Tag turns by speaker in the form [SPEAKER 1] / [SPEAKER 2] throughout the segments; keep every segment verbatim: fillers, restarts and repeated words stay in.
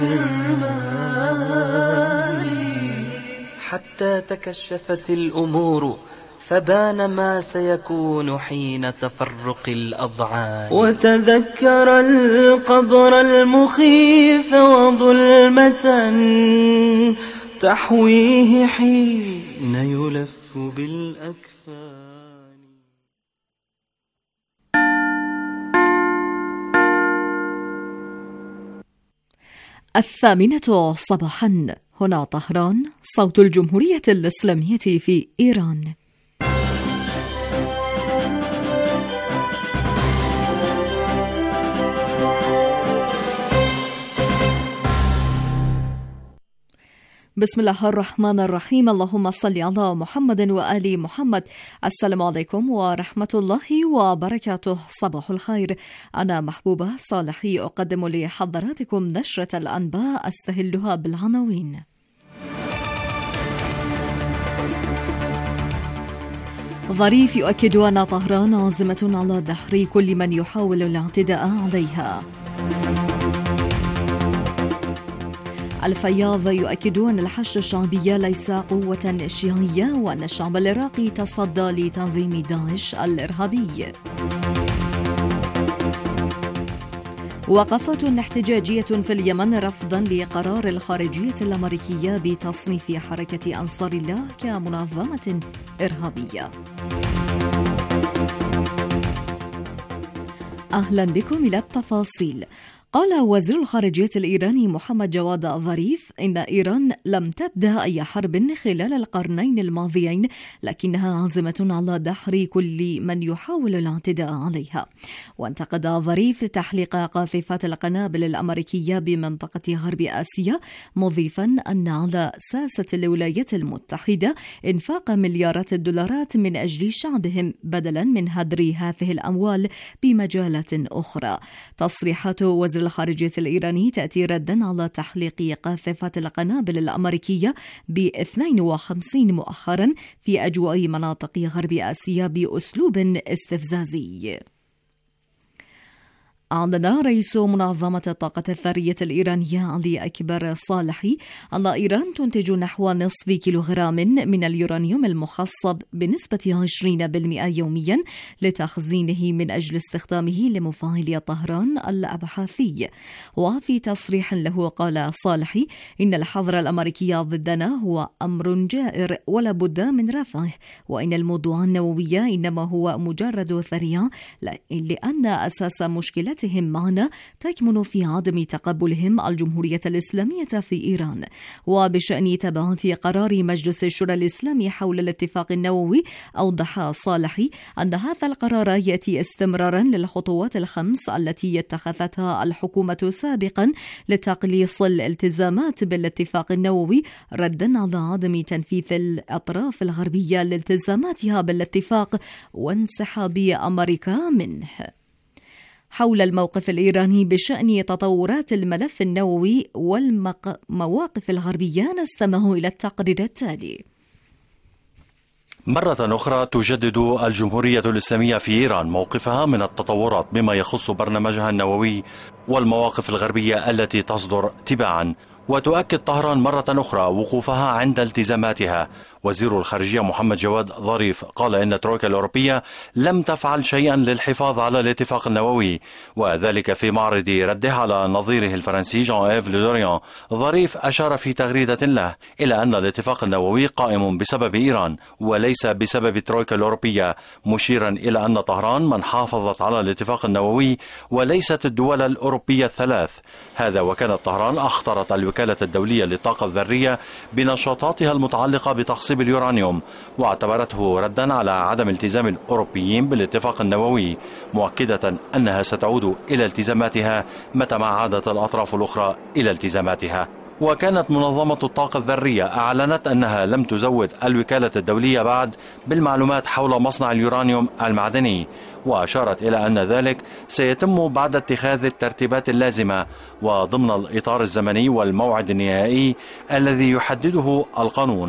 [SPEAKER 1] حتى تكشفت الأمور فبان ما سيكون حين تفرق الأضعان، وتذكر القبر المخيف وظلمة تحويه حين يلف بالأكفان.
[SPEAKER 2] الثامنة صباحا، هنا طهران، صوت الجمهورية الإسلامية في إيران. بسم الله الرحمن الرحيم. اللهم صل على محمد وآل محمد. السلام عليكم ورحمة الله وبركاته. صباح الخير. أنا محبوبة صالحي أقدم لحضراتكم نشرة الأنباء أستهلها بالعناوين. ظريف يؤكد أن طهران عازمة على دحر كل من يحاول الاعتداء عليها. الفياض يؤكد أن الحشد الشعبي ليس قوة شيعية وأن الشعب العراقي تصدى لتنظيم داعش الإرهابي. وقفات احتجاجية في اليمن رفضا لقرار الخارجية الأمريكية بتصنيف حركة أنصار الله كمنظمة إرهابية. أهلا بكم إلى التفاصيل. قال وزير الخارجية الإيراني محمد جواد ظريف إن إيران لم تبدأ أي حرب خلال القرنين الماضيين، لكنها عازمة على دحر كل من يحاول الاعتداء عليها. وانتقد ظريف تحليق قاذفات القنابل الأمريكية بمنطقة غرب آسيا، مضيفا أن على ساسة الولايات المتحدة إنفاق مليارات الدولارات من أجل شعبهم بدلا من هدر هذه الأموال بمجالات أخرى. تصريحات وزير الخارجية الإيراني تأتي ردا على تحليق قاذفات القنابل الأمريكية ب اثنين وخمسين مؤخرا في أجواء مناطق غرب آسيا بأسلوب استفزازي. أعلن رئيس منظمة الطاقة الذرية الإيرانية علي أكبر صالحي أن إيران تنتج نحو نصف كيلوغرام من اليورانيوم المخصب بنسبة عشرين بالمئة يوميا لتخزينه من أجل استخدامه لمفاعل طهران الأبحاثي. وفي تصريح له قال صالحي إن الحظر الأمريكي ضدنا هو أمر جائر ولا بد من رفعه، وإن الموضوع النووي إنما هو مجرد ذريعة، لأن أساس مشكلة معنا تكمن في عدم تقبلهم الجمهورية الإسلامية في إيران. وبشأن تبعات قرار مجلس الشورى الإسلامي حول الاتفاق النووي، أوضح صالحي أن هذا القرار يأتي استمرارا للخطوات الخمس التي اتخذتها الحكومة سابقا لتقليص الالتزامات بالاتفاق النووي، ردا على عدم تنفيذ الأطراف الغربية لالتزاماتها بالاتفاق وانسحاب أمريكا منه. حول الموقف الإيراني بشأن تطورات الملف النووي والمواقف الغربية نستمع إلى التقرير التالي.
[SPEAKER 3] مرة أخرى تجدد الجمهورية الإسلامية في إيران موقفها من التطورات بما يخص برنامجها النووي والمواقف الغربية التي تصدر تباعا، وتؤكد طهران مرة أخرى وقوفها عند التزاماتها. وزير الخارجية محمد جواد ظريف قال إن الترويكا الأوروبية لم تفعل شيئا للحفاظ على الاتفاق النووي، وذلك في معرض رده على نظيره الفرنسي جان إيف لودوريان. ظريف أشار في تغريدة له إلى أن الاتفاق النووي قائم بسبب إيران وليس بسبب الترويكا الأوروبية، مشيرا إلى أن طهران من حافظت على الاتفاق النووي وليست الدول الأوروبية الثلاث. هذا وكانت طهران أخطرت الوكالة الدولية للطاقة الذرية بنشاطاتها المتعلقة بتخصيب اليورانيوم، واعتبرته ردا على عدم التزام الأوروبيين بالاتفاق النووي، مؤكدة أنها ستعود إلى التزاماتها متى ما عادت الأطراف الأخرى إلى التزاماتها. وكانت منظمة الطاقة الذرية أعلنت أنها لم تزود الوكالة الدولية بعد بالمعلومات حول مصنع اليورانيوم المعدني، وأشارت إلى أن ذلك سيتم بعد اتخاذ الترتيبات اللازمة وضمن الإطار الزمني والموعد النهائي الذي يحدده القانون.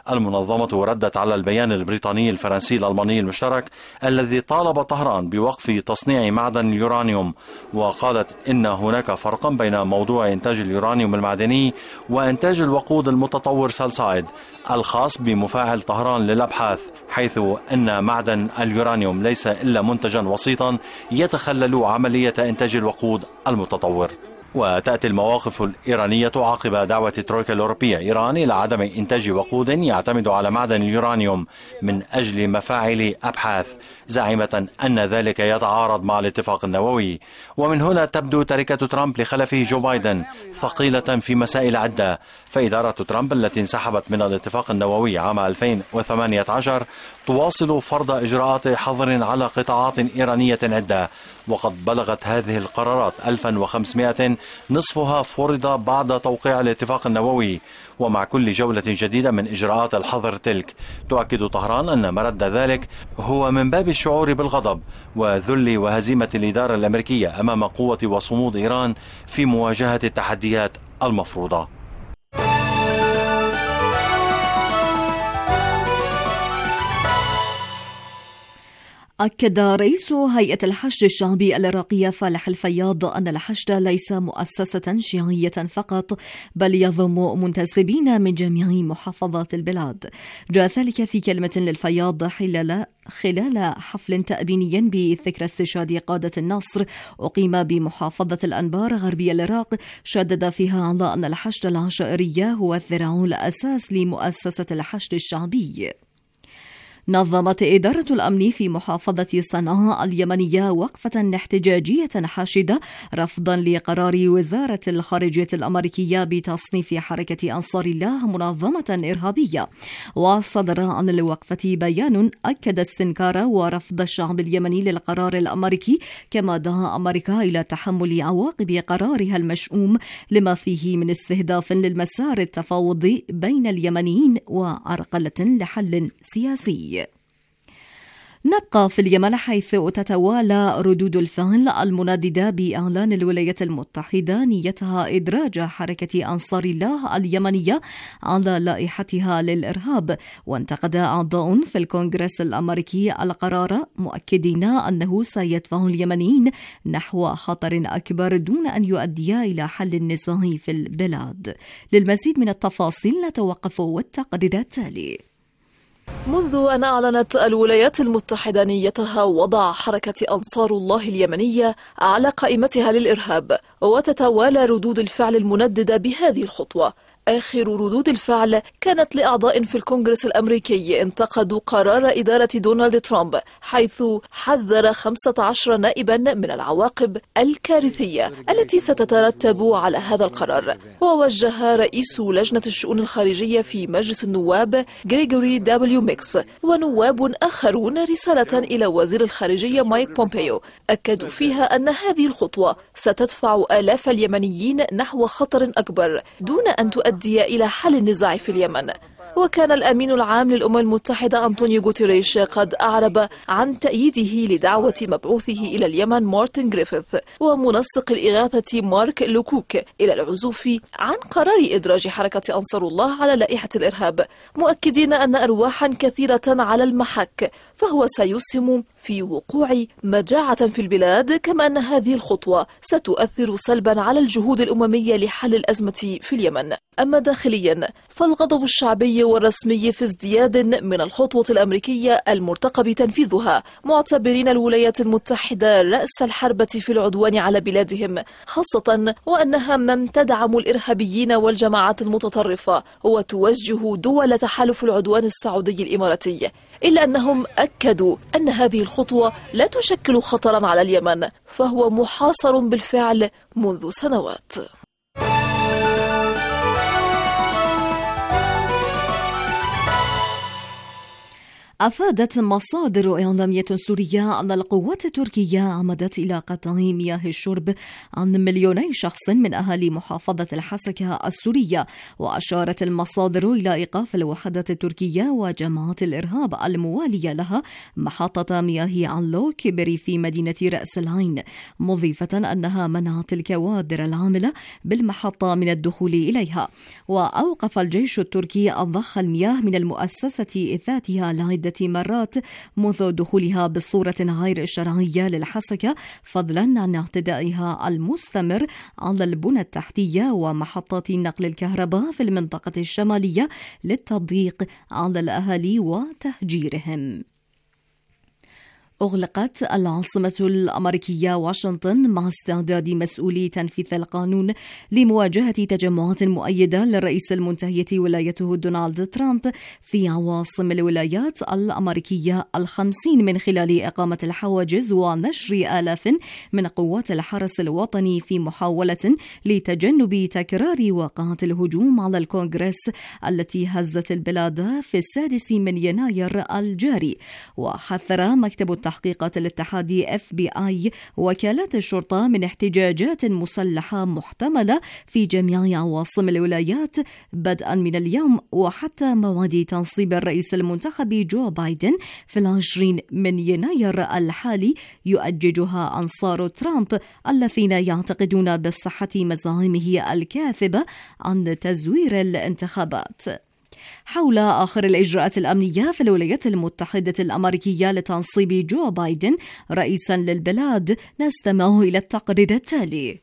[SPEAKER 3] المنظمة ردت على البيان البريطاني الفرنسي الألماني المشترك الذي طالب طهران بوقف تصنيع معدن اليورانيوم، وقالت إن هناك فرقا بين موضوع إنتاج اليورانيوم المعدني وإنتاج الوقود المتطور سالسايد الخاص بمفاعل طهران للأبحاث، حيث أن معدن اليورانيوم ليس إلا منتجا وسيطا يتخلل عملية إنتاج الوقود المتطور. وتأتي المواقف الإيرانية عقب دعوة ترويكا الأوروبية إيران إلى عدم إنتاج وقود يعتمد على معدن اليورانيوم من أجل مفاعل أبحاث، زاعمة أن ذلك يتعارض مع الاتفاق النووي. ومن هنا تبدو تركة ترامب لخلفه جو بايدن ثقيلة في مسائل عدة، فإدارة ترامب التي انسحبت من الاتفاق النووي عام ألفين وثمانية عشر تواصل فرض إجراءات حظر على قطاعات إيرانية عدة، وقد بلغت هذه القرارات ألف وخمسمائة، نصفها فرض بعد توقيع الاتفاق النووي. ومع كل جولة جديدة من إجراءات الحظر تلك تؤكد طهران أن مرد ذلك هو من باب الشعور بالغضب وذل وهزيمة الإدارة الأمريكية أمام قوة وصمود إيران في مواجهة التحديات المفروضة.
[SPEAKER 2] أكد رئيس هيئة الحشد الشعبي العراقية فالح الفياض أن الحشد ليس مؤسسة شيعية فقط، بل يضم منتسبين من جميع محافظات البلاد. جاء ذلك في كلمة للفياض خلال خلال حفل تأبيني بذكرى استشهاد قادة النصر أقيم بمحافظة الأنبار غربي العراق، شدد فيها على أن الحشد العشائري هو الذراع الأساس لمؤسسة الحشد الشعبي. نظمت إدارة الأمن في محافظة صنعاء اليمنية وقفة احتجاجية حاشدة رفضا لقرار وزارة الخارجية الأمريكية بتصنيف حركة أنصار الله منظمة إرهابية. وصدر عن الوقفة بيان أكد استنكار ورفض الشعب اليمني للقرار الأمريكي، كما دعا أمريكا إلى تحمل عواقب قرارها المشؤوم لما فيه من استهداف للمسار التفاوضي بين اليمنيين وعرقلة لحل سياسي. نبقى في اليمن، حيث تتوالى ردود الفعل المنددة بإعلان الولايات المتحدة نيتها إدراج حركة أنصار الله اليمنية على لائحتها للإرهاب. وانتقد أعضاء في الكونغرس الأمريكي القرار، مؤكدين أنه سيدفع اليمنيين نحو خطر أكبر دون أن يؤدي إلى حل النزاع في البلاد. للمزيد من التفاصيل نتوقف والتقرير التالي.
[SPEAKER 4] منذ أن أعلنت الولايات المتحدة نيتها وضع حركة أنصار الله اليمنية على قائمتها للإرهاب، وتتوالى ردود الفعل المنددة بهذه الخطوة. آخر ردود الفعل كانت لأعضاء في الكونغرس الأمريكي انتقدوا قرار إدارة دونالد ترامب، حيث حذر خمسة عشر نائبا من العواقب الكارثية التي ستترتب على هذا القرار. ووجه رئيس لجنة الشؤون الخارجية في مجلس النواب غريغوري دبليو ميكس ونواب آخرون رسالة إلى وزير الخارجية مايك بومبيو، أكدوا فيها أن هذه الخطوة ستدفع آلاف اليمنيين نحو خطر أكبر دون أن تؤدي إلى حل النزاع في اليمن. وكان الأمين العام للأمم المتحدة أنطونيو غوتيريش قد أعرب عن تأييده لدعوة مبعوثه إلى اليمن مارتن جريفيث ومنسق الإغاثة مارك لوكوك إلى العزوف عن قرار إدراج حركة أنصار الله على لائحة الإرهاب، مؤكدين أن أرواحا كثيرة على المحك، فهو سيسهم في وقوع مجاعة في البلاد، كما أن هذه الخطوة ستؤثر سلبا على الجهود الأممية لحل الأزمة في اليمن. أما داخليا فالغضب الشعبي والرسمي في ازدياد من الخطوة الأمريكية المرتقب تنفيذها، معتبرين الولايات المتحدة رأس الحربة في العدوان على بلادهم، خاصة وأنها من تدعم الإرهابيين والجماعات المتطرفة وتوجه دول تحالف العدوان السعودي الإماراتي. إلا أنهم أكدوا أن هذه الخطوة لا تشكل خطرا على اليمن، فهو محاصر بالفعل منذ سنوات.
[SPEAKER 2] أفادت مصادر إعلامية سورية أن القوات التركية عمدت إلى قطع مياه الشرب عن مليوني شخص من أهالي محافظة الحسكة السورية. وأشارت المصادر إلى إيقاف الوحدات التركية وجماعات الإرهاب الموالية لها محطة مياه علو كبري في مدينة رأس العين، مضيفة أنها منعت الكوادر العاملة بالمحطة من الدخول إليها. وأوقف الجيش التركي ضخ المياه من المؤسسة ذاتها لعدة مرات منذ دخولها بصورة غير شرعية للحسكة، فضلا عن اعتدائها المستمر على البنى التحتية ومحطات نقل الكهرباء في المنطقة الشمالية للتضييق على الأهالي وتهجيرهم. أغلقت العاصمة الأمريكية واشنطن مع استعداد مسؤولي تنفيذ القانون لمواجهة تجمعات مؤيدة للرئيس المنتهية ولايته دونالد ترامب في عواصم الولايات الأمريكية الخمسين، من خلال إقامة الحواجز ونشر آلاف من قوات الحرس الوطني في محاولة لتجنب تكرار واقعة الهجوم على الكونغرس التي هزت البلاد في السادس من يناير الجاري. وحذر مكتب تحقيقات الاتحادي إف بي آي وكالات الشرطة من احتجاجات مسلحة محتملة في جميع عواصم الولايات بدءا من اليوم وحتى موعد تنصيب الرئيس المنتخب جو بايدن في العشرين من يناير الحالي، يؤججها أنصار ترامب الذين يعتقدون بصحة مزاعمه الكاذبة عن تزوير الانتخابات. حول آخر الإجراءات الأمنية في الولايات المتحدة الأمريكية لتنصيب جو بايدن رئيسا للبلاد، نستمع إلى التقرير التالي.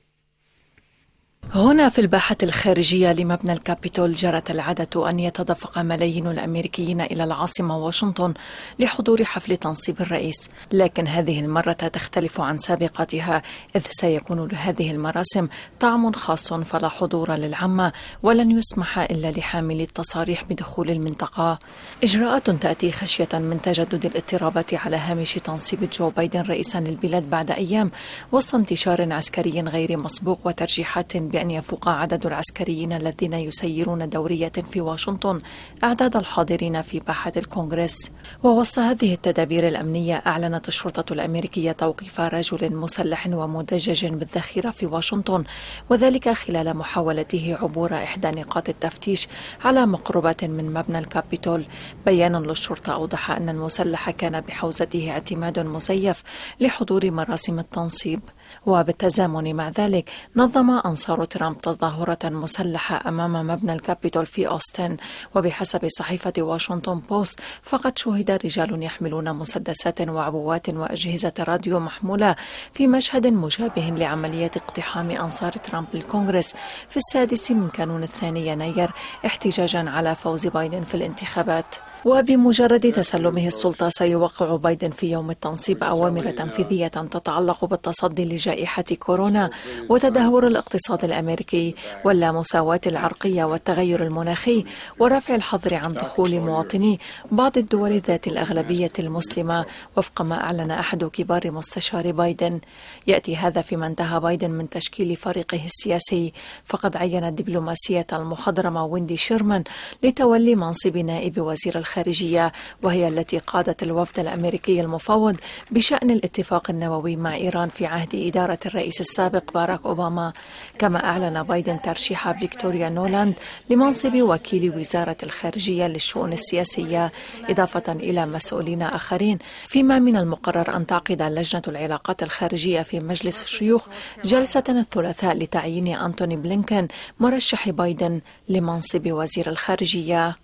[SPEAKER 5] هنا في الباحة الخارجية لمبنى الكابيتول جرت العادة أن يتدفق ملايين الأمريكيين إلى العاصمة واشنطن لحضور حفل تنصيب الرئيس، لكن هذه المرة تختلف عن سابقتها، إذ سيكون لهذه المراسم طعم خاص فلا حضور للعامة، ولن يسمح إلا لحاملي التصاريح بدخول المنطقة. إجراءات تأتي خشية من تجدد الاضطرابات على هامش تنصيب جو بايدن رئيسا للبلاد بعد أيام، وسط انتشار عسكري غير مسبوق وترجيحات بأن يفوق عدد العسكريين الذين يسيرون دورية في واشنطن أعداد الحاضرين في باحة الكونغرس. ووسط هذه التدابير الأمنية، أعلنت الشرطة الأمريكية توقيف رجل مسلح ومدجج بالذخيرة في واشنطن، وذلك خلال محاولته عبور إحدى نقاط التفتيش على مقربة من مبنى الكابيتول. بيان للشرطة أوضح أن المسلح كان بحوزته اعتماد مزيف لحضور مراسم التنصيب. وبالتزامن مع ذلك، نظم أنصار ترامب تظاهرة مسلحة أمام مبنى الكابيتول في أوستن. وبحسب صحيفة واشنطن بوست، فقد شوهد رجال يحملون مسدسات وعبوات وأجهزة راديو محمولة في مشهد مشابه لعملية اقتحام أنصار ترامب للكونغرس في السادس من كانون الثاني يناير احتجاجا على فوز بايدن في الانتخابات. وبمجرد تسلمه السلطة، سيوقع بايدن في يوم التنصيب أوامر تنفيذية تتعلق بالتصدي لجائحة كورونا وتدهور الاقتصاد الأمريكي واللامساواة العرقية والتغير المناخي، ورفع الحظر عن دخول مواطني بعض الدول ذات الأغلبية المسلمة، وفق ما أعلن أحد كبار مستشار بايدن. يأتي هذا فيما انتهى بايدن من تشكيل فريقه السياسي، فقد عين الدبلوماسية المخضرمة ويندي شيرمان لتولي منصب نائب وزير الخارجية، وهي التي قادت الوفد الأمريكي المفوض بشأن الاتفاق النووي مع إيران في عهد إدارة الرئيس السابق باراك أوباما. كما أعلن بايدن ترشيح فيكتوريا نولاند لمنصب وكيل وزارة الخارجية للشؤون السياسية، إضافة إلى مسؤولين آخرين، فيما من المقرر أن تعقد لجنة العلاقات الخارجية في مجلس الشيوخ جلسة الثلاثاء لتعيين أنتوني بلينكن مرشح بايدن لمنصب وزير الخارجية.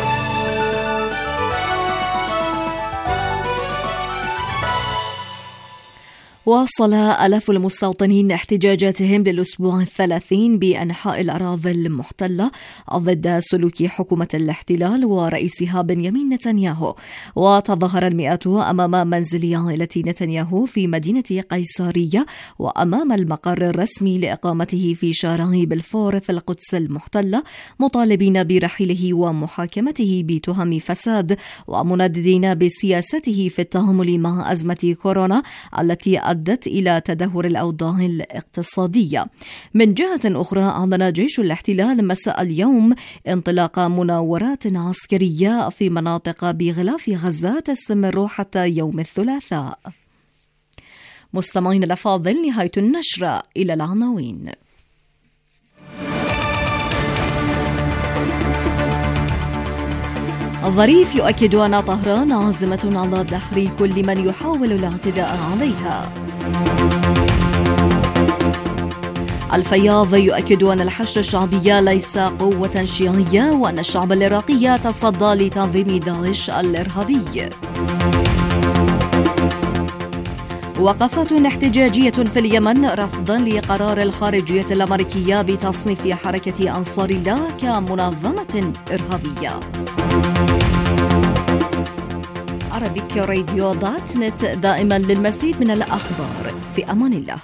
[SPEAKER 2] واصل آلاف المستوطنين احتجاجاتهم للأسبوع الثلاثين بأنحاء الأراضي المحتلة ضد سلوك حكومة الاحتلال ورئيسها بنيامين نتنياهو. وتظاهر المئات أمام منزل عائلة نتنياهو في مدينة قيصرية وأمام المقر الرسمي لإقامته في شارع بلفور في القدس المحتلة، مطالبين برحيله ومحاكمته بتهم فساد، ومنددين بسياسته في التعامل مع أزمة كورونا التي أدت إلى تدهور الأوضاع الاقتصادية. من جهة أخرى، أعلن جيش الاحتلال مساء اليوم انطلاق مناورات عسكرية في مناطق بغلاف غزة تستمر حتى يوم الثلاثاء. مستمعين الأفاضل، نهاية النشرة. إلى العناوين. الظريف يؤكد أن طهران عازمة على دحر كل من يحاول الاعتداء عليها. الفياض يؤكد أن الحشد الشعبي ليس قوة شيعية وأن الشعب العراقي تصدى لتنظيم داعش الإرهابي. وقفات احتجاجية في اليمن رفضا لقرار الخارجية الأمريكية بتصنيف حركة أنصار الله كمنظمة إرهابية. عربيك راديو دوت نت، دائما للمزيد من الأخبار. في أمان الله.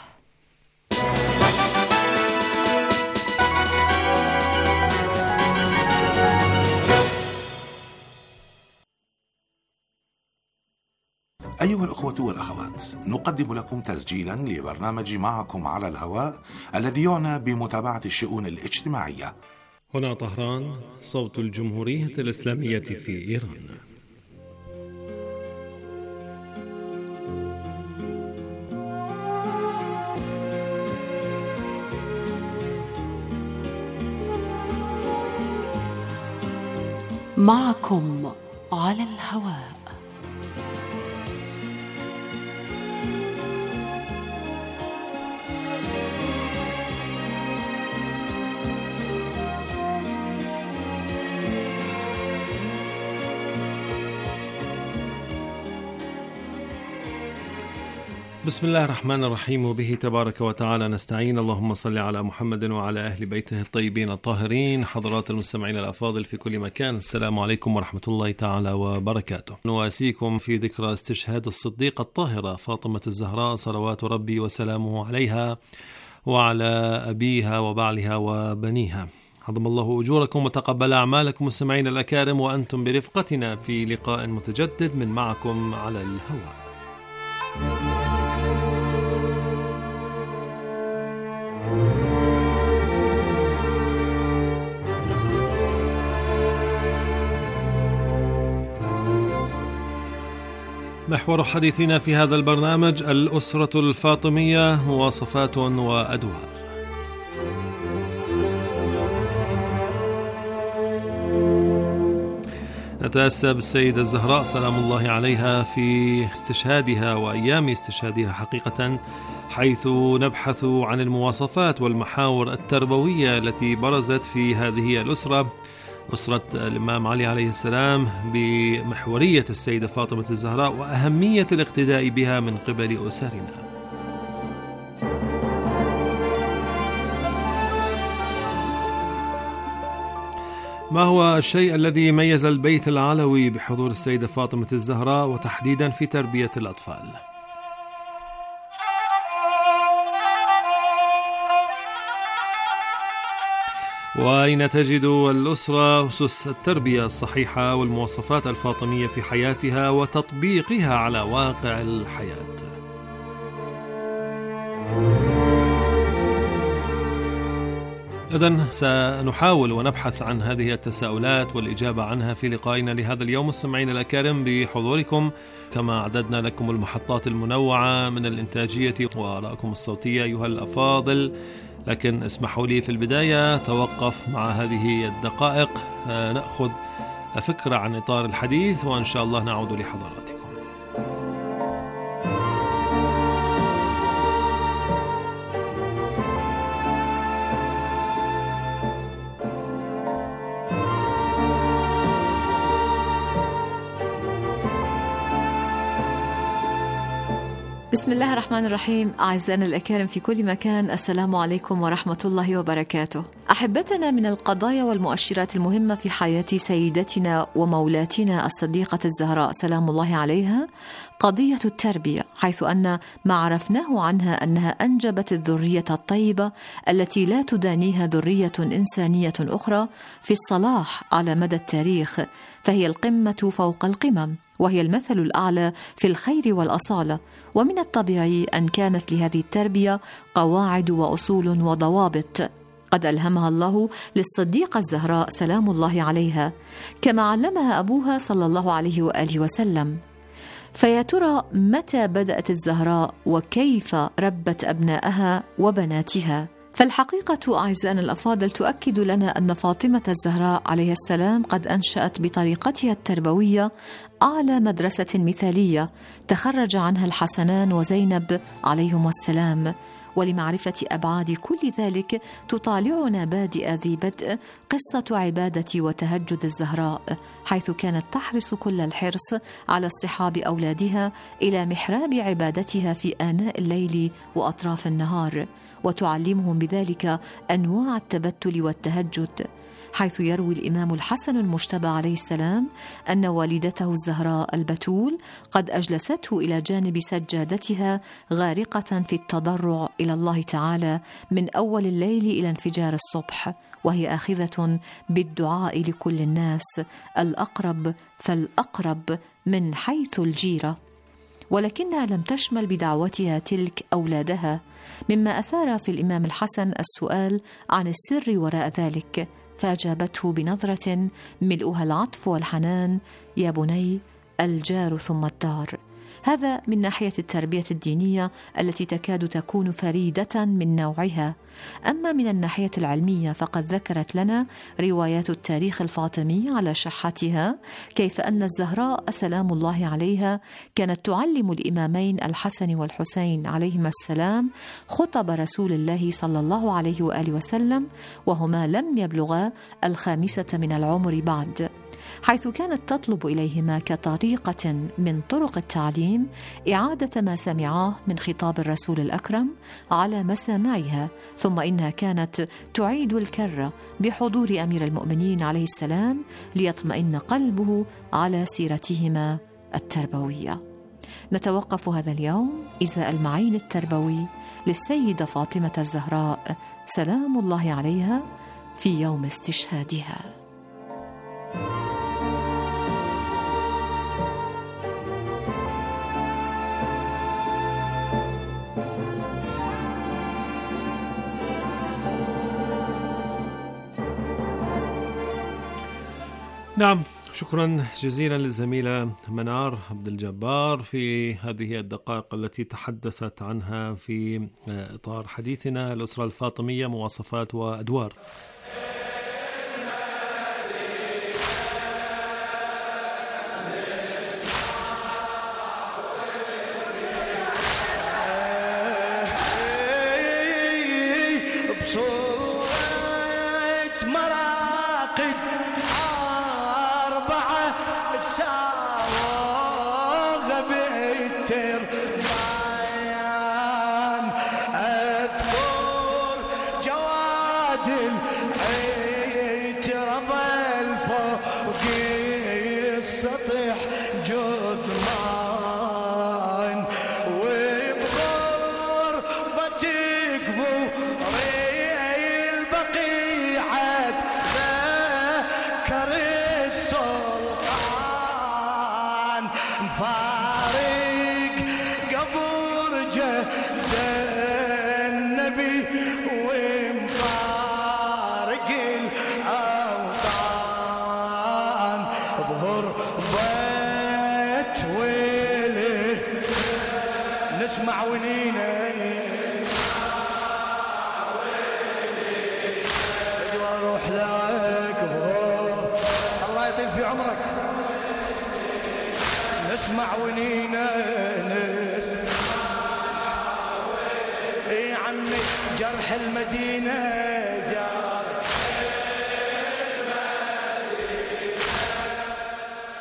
[SPEAKER 6] أيها الأخوة والأخوات، نقدم لكم تسجيلا لبرنامج معكم على الهواء الذي يعنى بمتابعة الشؤون الاجتماعية.
[SPEAKER 7] هنا طهران، صوت الجمهورية الإسلامية في إيران.
[SPEAKER 8] معكم على الهواء.
[SPEAKER 7] بسم الله الرحمن الرحيم، وبه تبارك وتعالى نستعين. اللهم صل على محمد وعلى أهل بيته الطيبين الطاهرين. حضرات المستمعين الأفاضل في كل مكان، السلام عليكم ورحمة الله تعالى وبركاته. نواسيكم في ذكرى استشهاد الصديقة الطاهرة فاطمة الزهراء صلوات ربي وسلامه عليها وعلى أبيها وبعلها وبنيها. عظم الله أجوركم وتقبل أعمالكم مستمعين الأكارم، وأنتم برفقتنا في لقاء متجدد من معكم على الهواء. محور حديثنا في هذا البرنامج الأسرة الفاطمية، مواصفات وأدوار. نتأسى بالسيدة الزهراء سلام الله عليها في استشهادها وأيام استشهادها حقيقة، حيث نبحث عن المواصفات والمحاور التربوية التي برزت في هذه الأسرة، أسرة الإمام علي عليه السلام، بمحورية السيدة فاطمة الزهراء وأهمية الاقتداء بها من قبل أسرنا. ما هو الشيء الذي ميز البيت العلوي بحضور السيدة فاطمة الزهراء وتحديدا في تربية الأطفال؟ وأين تجد الأسرة أسس التربية الصحيحة والمواصفات الفاطمية في حياتها وتطبيقها على واقع الحياة؟ إذن سنحاول ونبحث عن هذه التساؤلات والإجابة عنها في لقائنا لهذا اليوم مستمعين الأكارم بحضوركم، كما أعددنا لكم المحطات المنوعة من الإنتاجية وآرائكم الصوتية أيها الأفاضل. لكن اسمحوا لي في البداية توقف مع هذه الدقائق نأخذ فكرة عن إطار الحديث، وإن شاء الله نعود لحضراتكم.
[SPEAKER 9] بسم الله الرحمن الرحيم. أعزائنا الأكارم في كل مكان، السلام عليكم ورحمة الله وبركاته.
[SPEAKER 5] أحبتنا، من القضايا والمؤشرات المهمة في حياة سيدتنا ومولاتنا الصديقة الزهراء سلام الله عليها قضية التربية، حيث أن ما عرفناه عنها أنها أنجبت الذرية الطيبة التي لا تدانيها ذرية إنسانية أخرى في الصلاح على مدى التاريخ، فهي القمة فوق القمم، وهي المثل الأعلى في الخير والأصالة. ومن الطبيعي أن كانت لهذه التربية قواعد وأصول وضوابط قد ألهمها الله للصديقة الزهراء سلام الله عليها، كما علمها أبوها صلى الله عليه وآله وسلم. فيا ترى متى بدأت الزهراء وكيف ربت أبنائها وبناتها؟ فالحقيقة أعزائنا الأفاضل تؤكد لنا أن فاطمة الزهراء عليه السلام قد أنشأت بطريقتها التربوية أعلى مدرسة مثالية تخرج عنها الحسنان وزينب عليهما السلام. ولمعرفة أبعاد كل ذلك تطالعنا بادئ ذي بدء قصة عبادة وتهجد الزهراء، حيث كانت تحرص كل الحرص على اصطحاب أولادها إلى محراب عبادتها في آناء الليل وأطراف النهار، وتعلمهم بذلك أنواع التبتل والتهجد، حيث يروي الإمام الحسن المجتبى عليه السلام أن والدته الزهراء البتول قد أجلسته إلى جانب سجادتها غارقة في التضرع إلى الله تعالى من أول الليل إلى انفجار الصبح، وهي آخذة بالدعاء لكل الناس، الأقرب فالأقرب من حيث الجيرة. ولكنها لم تشمل بدعوتها تلك أولادها، مما أثار في الإمام الحسن السؤال عن السر وراء ذلك، فأجابته بنظرة ملؤها العطف والحنان: يا بني، الجار ثم الدار. هذا من ناحية التربية الدينية التي تكاد تكون فريدة من نوعها. أما من الناحية العلمية فقد ذكرت لنا روايات التاريخ الفاطمي على شحتها كيف أن الزهراء سلام الله عليها كانت تعلم الإمامين الحسن والحسين عليهما السلام خطب رسول الله صلى الله عليه وآله وسلم وهما لم يبلغا الخامسة من العمر بعد، حيث كانت تطلب إليهما كطريقة من طرق التعليم إعادة ما سمعاه من خطاب الرسول الأكرم على مسامعها، ثم إنها كانت تعيد الكرة بحضور أمير المؤمنين عليه السلام ليطمئن قلبه على سيرتهما التربوية. نتوقف هذا اليوم إزاء المعين التربوي للسيدة فاطمة الزهراء سلام الله عليها في يوم استشهادها.
[SPEAKER 7] نعم، شكرا جزيلا للزميلة منار عبد الجبار في هذه الدقائق التي تحدثت عنها في إطار حديثنا الأسرة الفاطمية، مواصفات وأدوار.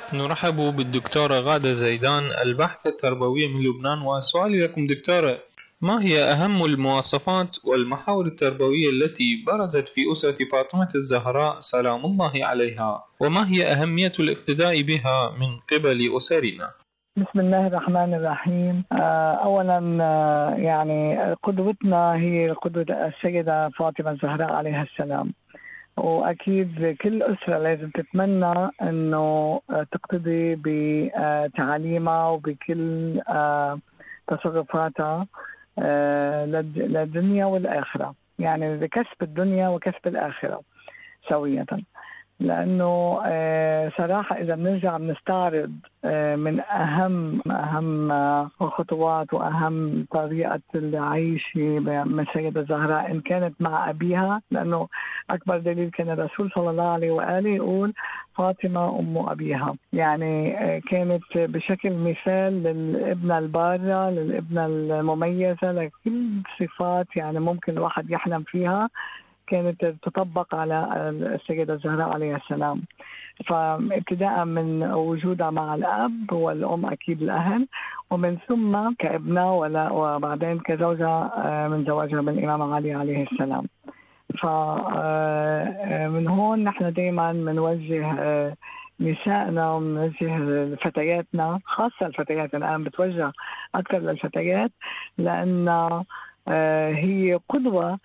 [SPEAKER 10] نرحب بالدكتورة غادة زيدان الباحثة التربوية من لبنان. وسؤالي لكم دكتورة، ما هي أهم المواصفات والمحاور التربوية التي برزت في أسرة فاطمة الزهراء سلام الله عليها، وما هي أهمية الاقتداء بها من قبل أسرنا؟
[SPEAKER 11] بسم الله الرحمن الرحيم. أولا يعني قدوتنا هي قدوة السيدة فاطمة الزهراء عليها السلام، وأكيد كل أسرة لازم تتمنى أنه تقتدي بتعاليمها وبكل تصرفاتها للدنيا والآخرة، يعني لكسب الدنيا وكسب الآخرة سوية. لأنه صراحة إذا بنرجع بنستعرض من أهم أهم الخطوات وأهم طريقة العيش من السيدة الزهراء إن كانت مع أبيها، لأنه أكبر دليل كان الرسول صلى الله عليه وآله يقول فاطمة أم أبيها، يعني كانت بشكل مثال للابنة البارة، للابنة المميزة، لكل صفات يعني ممكن الواحد يحلم فيها كانت تطبق على السيدة الزهراء عليه السلام. فابتداء من وجودها مع الأب والأم أكيد الأهل، ومن ثم كابنة وبعدين كزوجة من زواجها بالإمام علي عليه السلام. فمن هون نحن دايما منوجه نسائنا ومنوجه فتياتنا، خاصة الفتيات الآن بتوجه أكثر للفتيات، لأن هي قدوة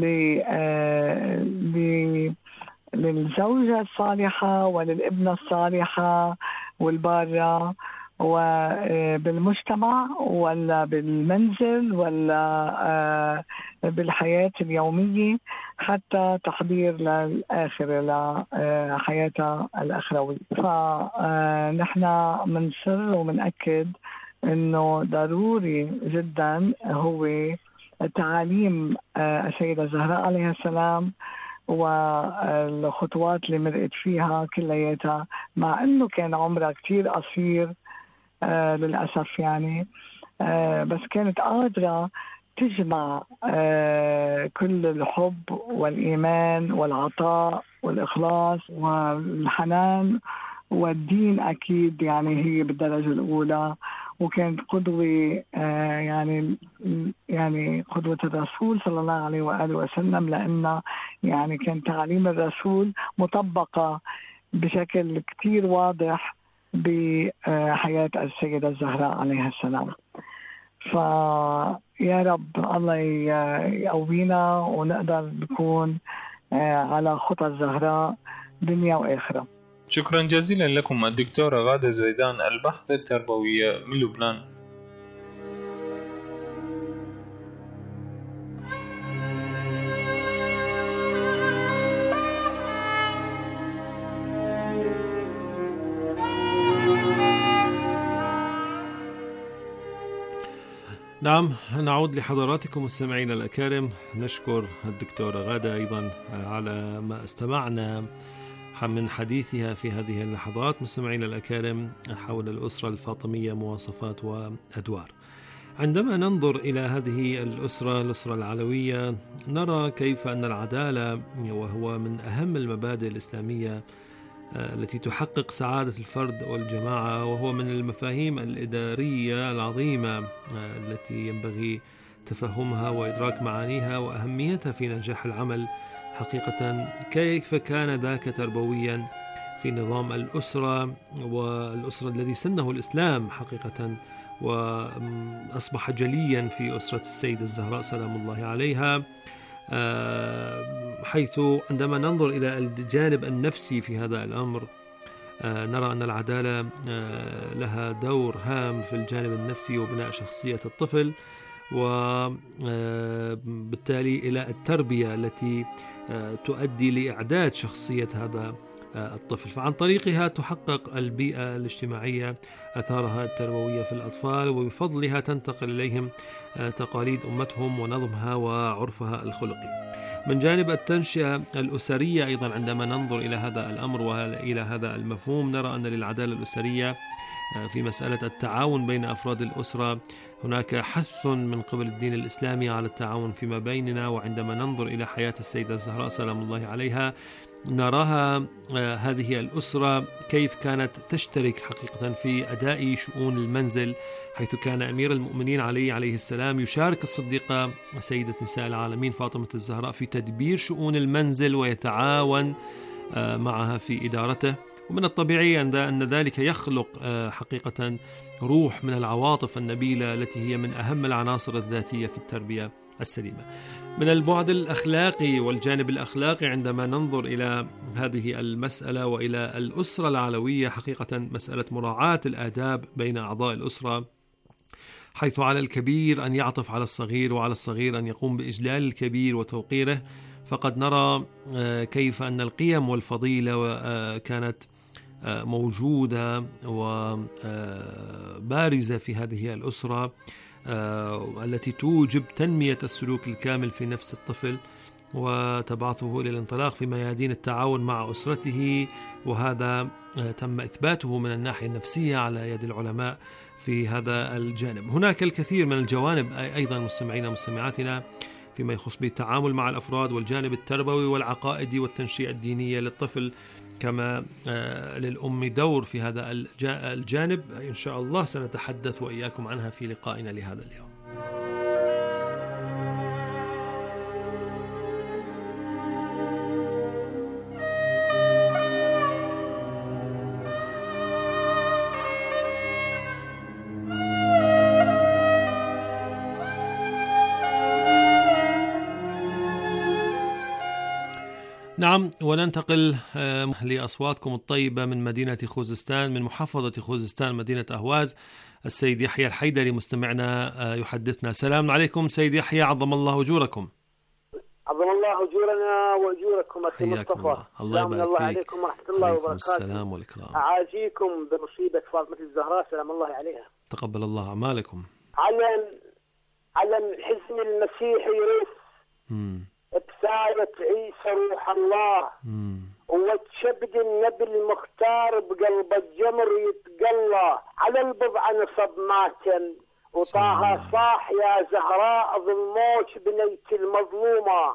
[SPEAKER 11] للزوجة الصالحة وللابنة الصالحة والبارة، وبالمجتمع ولا بالمنزل ولا بالحياة اليومية، حتى تحضير للآخرة لحياتها الأخروية. فنحن منصر ومنأكد أنه ضروري جدا هو تعاليم السيدة الزهراء عليها السلام والخطوات اللي مرقت فيها كلياتها، مع أنه كان عمرها كتير قصير آه للأسف يعني، آه بس كانت قادرة تجمع آه كل الحب والإيمان والعطاء والإخلاص والحنان والدين أكيد، يعني هي بالدرجة الأولى، وكانت قدوة آه يعني يعني قدوة الرسول صلى الله عليه وآله وسلم، لأن يعني كان تعليم الرسول مطبقة بشكل كتير واضح بحياة السيدة الزهراء عليها السلام. فيا رب الله يقوينا ونقدر نكون على خطى الزهراء دنيا وآخرة.
[SPEAKER 10] شكرا جزيلا لكم الدكتورة غادة زيدان، الباحثة التربوية من لبنان.
[SPEAKER 7] نعم، نعود لحضراتكم مستمعينا الأكارم. نشكر الدكتورة غادة أيضا على ما استمعنا من حديثها في هذه اللحظات مستمعينا الأكارم حول الأسرة الفاطمية، مواصفات وأدوار. عندما ننظر إلى هذه الأسرة الأسرة العلوية نرى كيف أن العدالة، وهو من أهم المبادئ الإسلامية التي تحقق سعادة الفرد والجماعة، وهو من المفاهيم الإدارية العظيمة التي ينبغي تفهمها وإدراك معانيها وأهميتها في نجاح العمل. حقيقة كيف كان ذاك تربويا في نظام الأسرة والأسرة الذي سنه الإسلام حقيقة، وأصبح جليا في أسرة السيدة الزهراء سلام الله عليها، حيث عندما ننظر إلى الجانب النفسي في هذا الأمر نرى أن العدالة لها دور هام في الجانب النفسي وبناء شخصية الطفل، وبالتالي إلى التربية التي تؤدي لإعداد شخصية هذا الطفل. فعن طريقها تحقق البيئة الاجتماعية أثارها التربوية في الأطفال، وبفضلها تنتقل إليهم تقاليد أمتهم ونظمها وعرفها الخلقي. من جانب التنشئة الأسرية أيضا عندما ننظر إلى هذا الأمر وإلى هذا المفهوم نرى أن للعدالة الأسرية في مسألة التعاون بين أفراد الأسرة هناك حث من قبل الدين الإسلامي على التعاون فيما بيننا. وعندما ننظر إلى حياة السيدة الزهراء سلام الله عليها نراها هذه الأسرة كيف كانت تشترك حقيقة في أداء شؤون المنزل، حيث كان أمير المؤمنين علي عليه السلام يشارك الصديقة سيدة نساء العالمين فاطمة الزهراء في تدبير شؤون المنزل ويتعاون معها في إدارته. ومن الطبيعي أن ذلك يخلق حقيقة روح من العواطف النبيلة التي هي من أهم العناصر الذاتية في التربية السليمة. من البعد الأخلاقي والجانب الأخلاقي عندما ننظر إلى هذه المسألة وإلى الأسرة العلوية، حقيقة مسألة مراعاة الآداب بين أعضاء الأسرة، حيث على الكبير أن يعطف على الصغير وعلى الصغير أن يقوم بإجلال الكبير وتوقيره. فقد نرى كيف أن القيم والفضيلة كانت موجودة وبارزة في هذه الأسرة التي توجب تنمية السلوك الكامل في نفس الطفل وتبعثه للانطلاق في ميادين التعاون مع أسرته، وهذا تم إثباته من الناحية النفسية على يد العلماء في هذا الجانب. هناك الكثير من الجوانب أيضا مستمعينا ومستمعاتنا فيما يخص بالتعامل مع الأفراد والجانب التربوي والعقائدي والتنشئة الدينية للطفل، كما للأم دور في هذا الجانب. إن شاء الله سنتحدث وإياكم عنها في لقائنا لهذا اليوم. نعم، وننتقل لأصواتكم الطيبة من مدينة خوزستان، من محافظة خوزستان مدينة أهواز. السيد يحيى الحيدري مستمعنا يحدثنا. سلام عليكم سيد يحيى، عظم الله أجوركم.
[SPEAKER 12] عظم الله أجورنا وأجوركم أخي مصطفى.
[SPEAKER 7] الله يبارك
[SPEAKER 12] الله
[SPEAKER 7] فيك.
[SPEAKER 12] عليكم ورحمة الله وبركاته.
[SPEAKER 7] السلام والإكرام.
[SPEAKER 12] أعازيكم بمصيبة فاطمة الزهراء سلام الله عليها.
[SPEAKER 7] تقبل الله أعمالكم.
[SPEAKER 12] علم علم حزن المسيح يرث بثالث عيسى روح الله، وتشبد النبي المختار بقلب الجمر يتقلى، على البضع نصب ماتن وطاها صاح يا زهراء ظلموش بنيت المظلومة،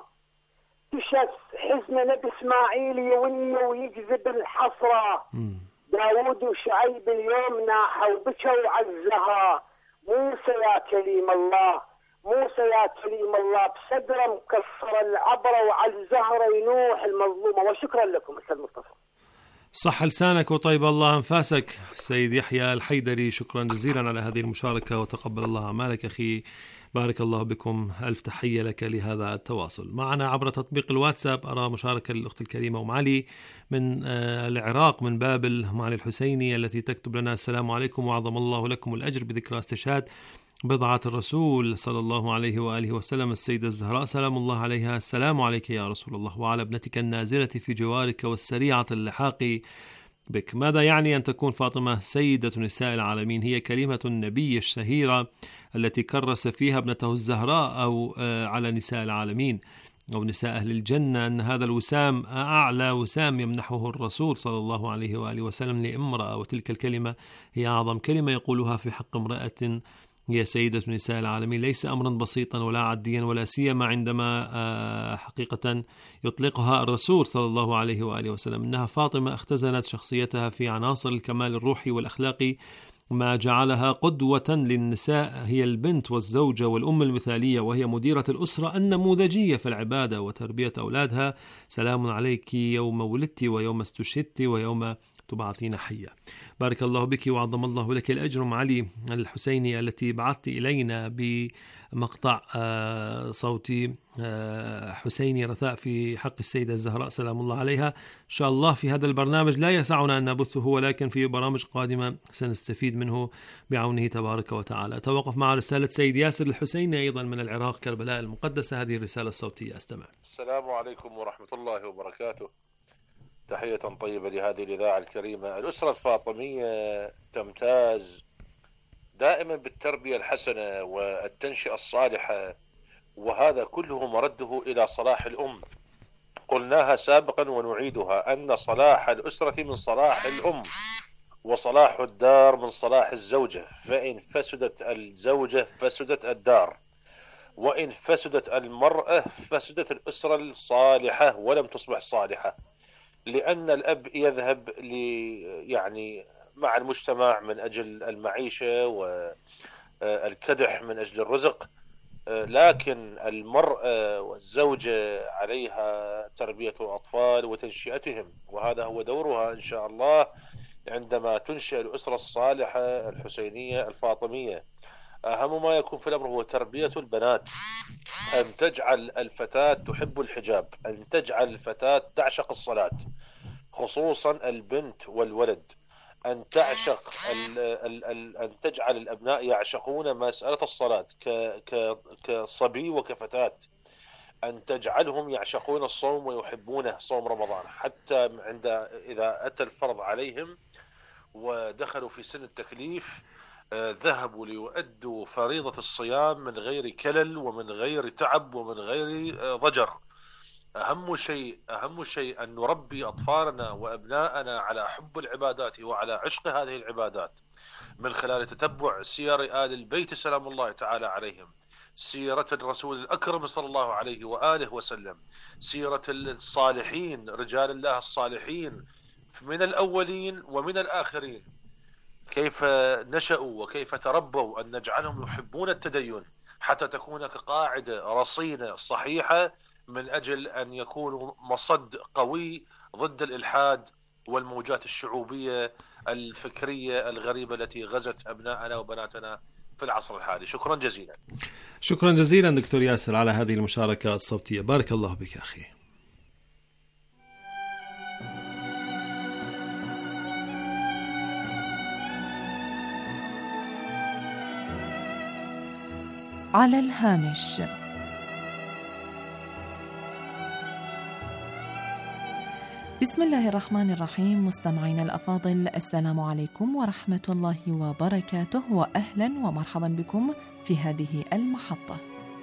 [SPEAKER 12] تشس حزن نبي اسماعيل يوني ويجذب الحسرة، داود وشعيب اليوم ناحوا بكوا عزها، موسى يا كريم الله موسى يا كريم الله بصدره مكسر العبرة وعلى الزهرة ينوح المظلومة. وشكرا لكم أستاذ مصطفى.
[SPEAKER 7] صح لسانك وطيب الله أنفاسك سيد يحيى الحيدري، شكرا جزيلا على هذه المشاركة وتقبل الله أعمالك أخي، بارك الله بكم، ألف تحية لك لهذا التواصل. معنا عبر تطبيق الواتساب أرى مشاركة للأخت الكريمة أم علي من العراق من بابل، أم علي الحسيني، التي تكتب لنا: السلام عليكم وعظم الله لكم الأجر بذكرى استشهاد بضعة الرسول صلى الله عليه وآله وسلم السيدة الزهراء سلام الله عليها. السلام عليك يا رسول الله وعلى ابنتك النازلة في جوارك والسريعة اللحاق بك. ماذا يعني أن تكون فاطمة سيدة نساء العالمين؟ هي كلمة النبي الشهيرة التي كرس فيها ابنته الزهراء أو على نساء العالمين أو نساء أهل الجنة أن هذا الوسام أعلى وسام يمنحه الرسول صلى الله عليه وآله وسلم لامرأة، وتلك الكلمة هي أعظم كلمة يقولها في حق امرأة هي سيدة نساء العالمين. ليس أمرا بسيطا ولا عاديا، ولا سيما عندما حقيقة يطلقها الرسول صلى الله عليه وآله وسلم. إنها فاطمة اختزنت شخصيتها في عناصر الكمال الروحي والأخلاقي، ما جعلها قدوة للنساء. هي البنت والزوجة والأم المثالية، وهي مديرة الأسرة النموذجية في العبادة وتربية أولادها. سلام عليك يوم ولدت ويوم استشهدت ويوم تبعثين حية. بارك الله بك وعظم الله لك الأجر. أم علي الحسيني التي بعثت إلينا بمقطع صوتي حسيني رثاء في حق السيدة الزهراء سلام الله عليها، إن شاء الله في هذا البرنامج لا يسعنا أن نبثه، ولكن في برامج قادمة سنستفيد منه بعونه تبارك وتعالى. توقف مع رسالة سيد ياسر الحسيني أيضا من العراق كربلاء المقدسة، هذه الرسالة الصوتية أستمع.
[SPEAKER 13] السلام عليكم ورحمة الله وبركاته. تحية طيبة لهذه الإذاعة الكريمة. الأسرة الفاطمية تمتاز دائما بالتربية الحسنة والتنشئة الصالحة، وهذا كله مرده إلى صلاح الأم. قلناها سابقا ونعيدها أن صلاح الأسرة من صلاح الأم، وصلاح الدار من صلاح الزوجة، فإن فسدت الزوجة فسدت الدار، وإن فسدت المرأة فسدت الأسرة الصالحة ولم تصبح صالحة. لأن الأب يذهب لي يعني مع المجتمع من أجل المعيشة والكدح من أجل الرزق، لكن المرأة والزوجة عليها تربية الأطفال وتنشئتهم، وهذا هو دورها إن شاء الله عندما تنشئ الأسرة الصالحة الحسينية الفاطمية. أهم ما يكون في الأمر هو تربية البنات، أن تجعل الفتاة تحب الحجاب، أن تجعل الفتاة تعشق الصلاة، خصوصا البنت والولد، أن تعشق ال ال ال أن تجعل الأبناء يعشقون مسألة الصلاة كصبي وكفتاة، أن تجعلهم يعشقون الصوم ويحبونه، صوم رمضان، حتى عند إذا أتى الفرض عليهم ودخلوا في سن التكليف ذهبوا ليؤدوا فريضة الصيام من غير كلل ومن غير تعب ومن غير ضجر. أهم شيء أهم شيء أن نربي أطفالنا وأبناءنا على حب العبادات وعلى عشق هذه العبادات من خلال تتبع سير آل البيت سلام الله تعالى عليهم، سيرة الرسول الأكرم صلى الله عليه وآله وسلم، سيرة الصالحين رجال الله الصالحين من الأولين ومن الآخرين، كيف نشأوا وكيف تربوا، أن نجعلهم يحبون التدين حتى تكون كقاعدة رصينة صحيحة من أجل أن يكونوا مصد قوي ضد الإلحاد والموجات الشعوبية الفكرية الغريبة التي غزت أبناءنا وبناتنا في العصر الحالي. شكرا جزيلا.
[SPEAKER 7] شكرا جزيلا دكتور ياسر على هذه المشاركة الصوتية، بارك الله بك أخي.
[SPEAKER 2] على الهامش. بسم الله الرحمن الرحيم. مستمعينا الأفاضل، السلام عليكم ورحمة الله وبركاته، وأهلا ومرحبا بكم في هذه المحطة.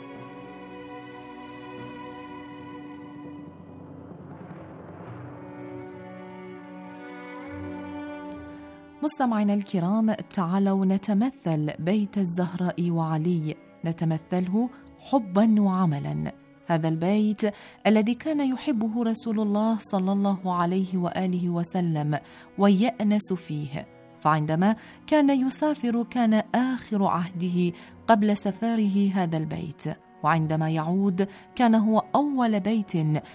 [SPEAKER 2] مستمعينا الكرام، تعالوا نتمثل بيت الزهراء وعلي، نتمثله حبا وعملا. هذا البيت الذي كان يحبه رسول الله صلى الله عليه وآله وسلم ويأنس فيه، فعندما كان يسافر كان آخر عهده قبل سفاره هذا البيت، وعندما يعود كان هو أول بيت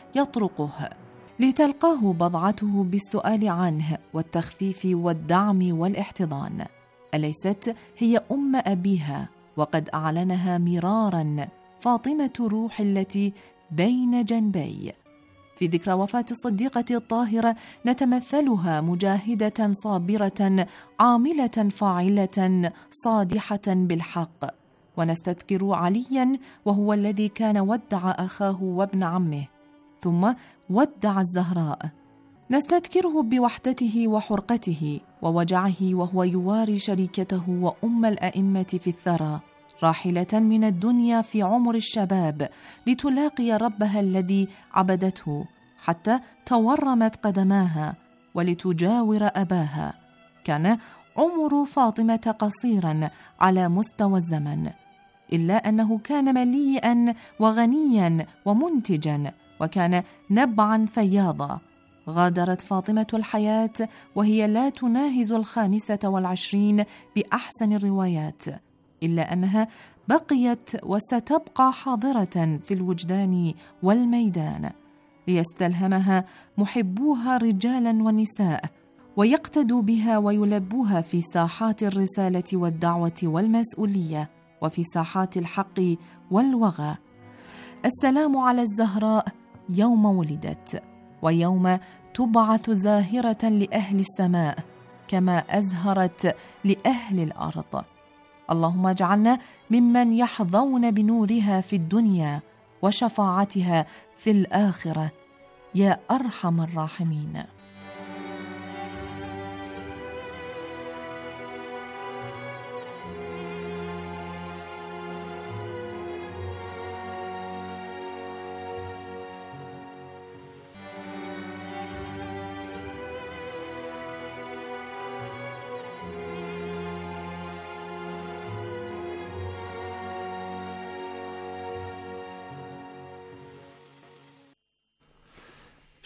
[SPEAKER 2] يطرقه لتلقاه بضعته بالسؤال عنه والتخفيف والدعم والاحتضان. أليست هي أم أبيها؟ وقد أعلنها مرارا فاطمة روح التي بين جنبي. في ذكرى وفاة الصديقة الطاهرة نتمثلها مجاهدة صابرة عاملة فاعلة صادحة بالحق، ونستذكر عليا وهو الذي كان ودع أخاه وابن عمه ثم ودع الزهراء. نستذكره بوحدته وحرقته ووجعه وهو يواري شريكته وأم الأئمة في الثرى، راحلة من الدنيا في عمر الشباب لتلاقي ربها الذي عبدته حتى تورمت قدماها ولتجاور أباها. كان عمر فاطمة قصيرا على مستوى الزمن، إلا أنه كان مليئا وغنيا ومنتجا، وكان نبعا فياضا. غادرت فاطمة الحياة وهي لا تناهز الخامسة والعشرين بأحسن الروايات، إلا أنها بقيت وستبقى حاضرة في الوجدان والميدان، ليستلهمها محبوها رجالا ونساء، ويقتدوا بها ويلبوها في ساحات الرسالة والدعوة والمسؤولية، وفي ساحات الحق والوغى. السلام على الزهراء يوم ولدت، ويوم تبعث زاهرة لأهل السماء كما أزهرت لأهل الأرض. اللهم اجعلنا ممن يحظون بنورها في الدنيا وشفاعتها في الآخرة يا أرحم الراحمين.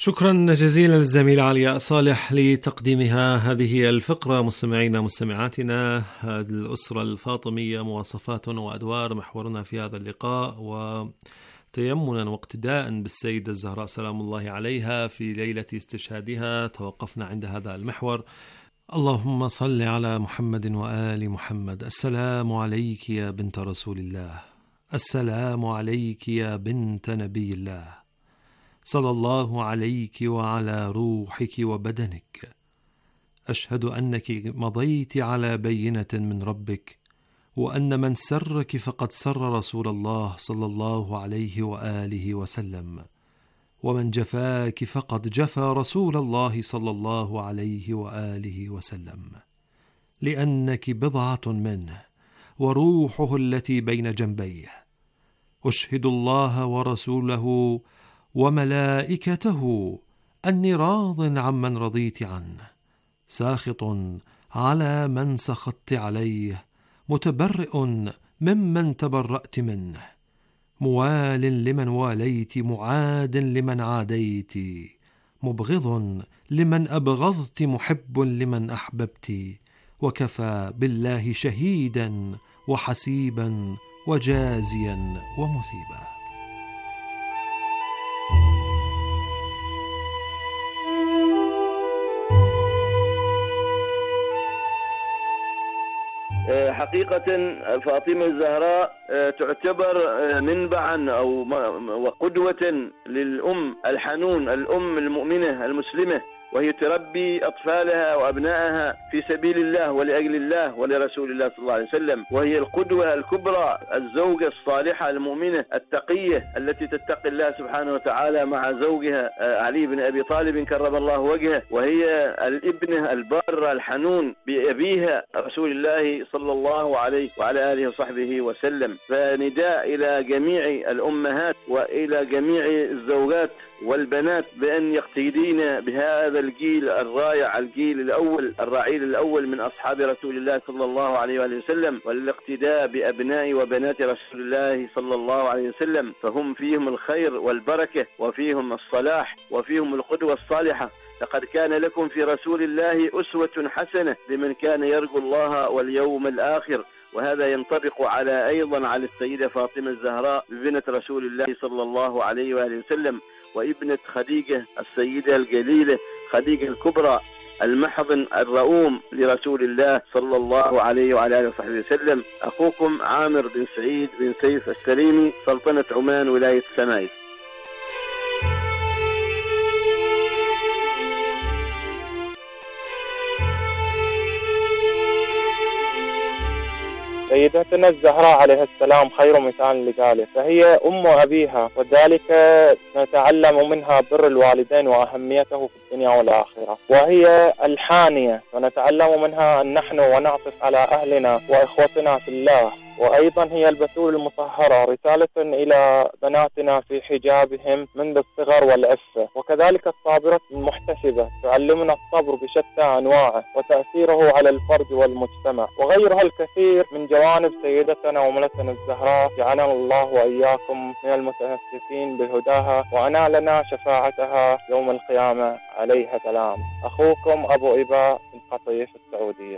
[SPEAKER 7] شكرا جزيلا للزميلة علياء صالح لتقديمها هذه الفقرة. مستمعينا مستمعاتنا، الأسرة الفاطمية مواصفات وأدوار محورنا في هذا اللقاء، وتيمنا واقتداء بالسيدة الزهراء سلام الله عليها في ليلة استشهادها توقفنا عند هذا المحور. اللهم صل على محمد وآل محمد. السلام عليك يا بنت رسول الله، السلام عليك يا بنت نبي الله، صلى الله عليك وعلى روحك وبدنك. أشهد أنك مضيت على بينة من ربك، وأن من سرك فقد سر رسول الله صلى الله عليه وآله وسلم، ومن جفاك فقد جفى رسول الله صلى الله عليه وآله وسلم، لأنك بضعة منه وروحه التي بين جنبيه. أشهد الله ورسوله وملائكته أني راض عمن رضيت عنه، ساخط على من سخطت عليه، متبرئ ممن تبرأت منه، موال لمن واليت، معاد لمن عاديت، مبغض لمن أبغضت، محب لمن أحببت، وكفى بالله شهيدا وحسيبا وجازيا ومثيبا.
[SPEAKER 14] حقيقة فاطمة الزهراء تعتبر منبعا أو وقدوة للأم الحنون، الأم المؤمنة المسلمة، وهي تربي أطفالها وأبنائها في سبيل الله ولأجل الله ولرسول الله صلى الله عليه وسلم، وهي القدوة الكبرى، الزوجة الصالحة المؤمنة التقية التي تتقي الله سبحانه وتعالى مع زوجها علي بن أبي طالب كرم الله وجهه، وهي الابنة البارة الحنون بأبيها رسول الله صلى الله عليه وعلى آله وصحبه وسلم. فنداء إلى جميع الأمهات وإلى جميع الزوجات والبنات بأن يقتدين بهذا الجيل الرائع، الجيل الأول الرعيل الأول من أصحاب رسول الله صلى الله عليه وآله وسلم، والاقتداء بأبناء وبنات رسول الله صلى الله عليه وسلم، فهم فيهم الخير والبركة وفيهم الصلاح وفيهم القدوة الصالحة. لقد كان لكم في رسول الله أسوة حسنة لمن كان يرجو الله واليوم الآخر. وهذا ينطبق على أيضا على السيدة فاطمة الزهراء بنت رسول الله صلى الله عليه وآله وسلم، وابنة خديجة السيدة الجليلة خديجة الكبرى، المحضن الرؤوم لرسول الله صلى الله عليه وعلى آله وصحبه وسلم. أخوكم عامر بن سعيد بن سيف السليمي، سلطنة عمان، ولاية سمايل.
[SPEAKER 15] سيدتنا الزهراء عليه السلام خير مثال لذلك، فهي أم أبيها، وذلك نتعلم منها بر الوالدين وأهميته في الدنيا والآخرة، وهي الحانية، ونتعلم منها أن نحن ونعطف على أهلنا وإخوتنا في الله. وأيضا هي البتول المطهرة، رسالة إلى بناتنا في حجابهم منذ الصغر والعفة، وكذلك الصابرة المحتسبة تعلمنا الصبر بشتى أنواعه وتأثيره على الفرد والمجتمع، وغيرها الكثير من جوانب سيدتنا ومولتنا الزهراء. جعلنا الله وإياكم من المتمسكين بهداها وأنالنا شفاعتها يوم القيامة عليها سلام. أخوكم أبو إباء القطيف السعودية.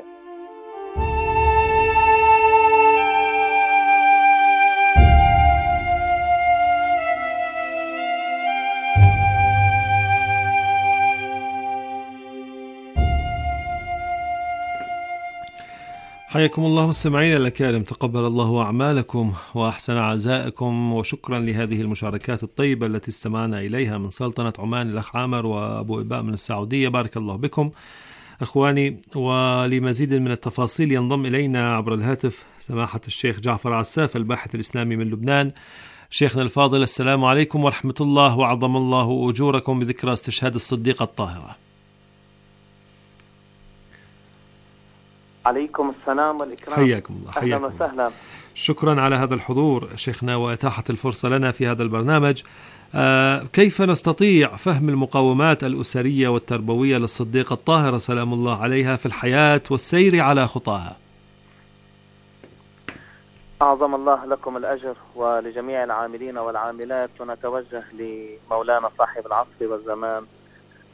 [SPEAKER 7] حياكم الله مستمعينا الأكارم، تقبل الله أعمالكم وأحسن عزائكم، وشكرا لهذه المشاركات الطيبة التي استمعنا إليها من سلطنة عمان الأخ عامر وأبو إباء من السعودية. بارك الله بكم أخواني. ولمزيد من التفاصيل ينضم إلينا عبر الهاتف سماحة الشيخ جعفر عساف الباحث الإسلامي من لبنان. شيخنا الفاضل، السلام عليكم ورحمة الله، وعظم الله أجوركم بذكرى استشهاد الصديقة الطاهرة.
[SPEAKER 16] عليكم السلام والإكرام.
[SPEAKER 7] حياكم الله. حياكم
[SPEAKER 16] أهلا وسهلا.
[SPEAKER 7] شكرا على هذا الحضور شيخنا وإتاحة الفرصة لنا في هذا البرنامج. آه كيف نستطيع فهم المقومات الأسرية والتربوية للصديقة الطاهرة سلام الله عليها في الحياة والسير على خطاها؟
[SPEAKER 16] أعظم الله لكم الأجر ولجميع العاملين والعاملات، ونتوجه لمولانا صاحب العصر والزمان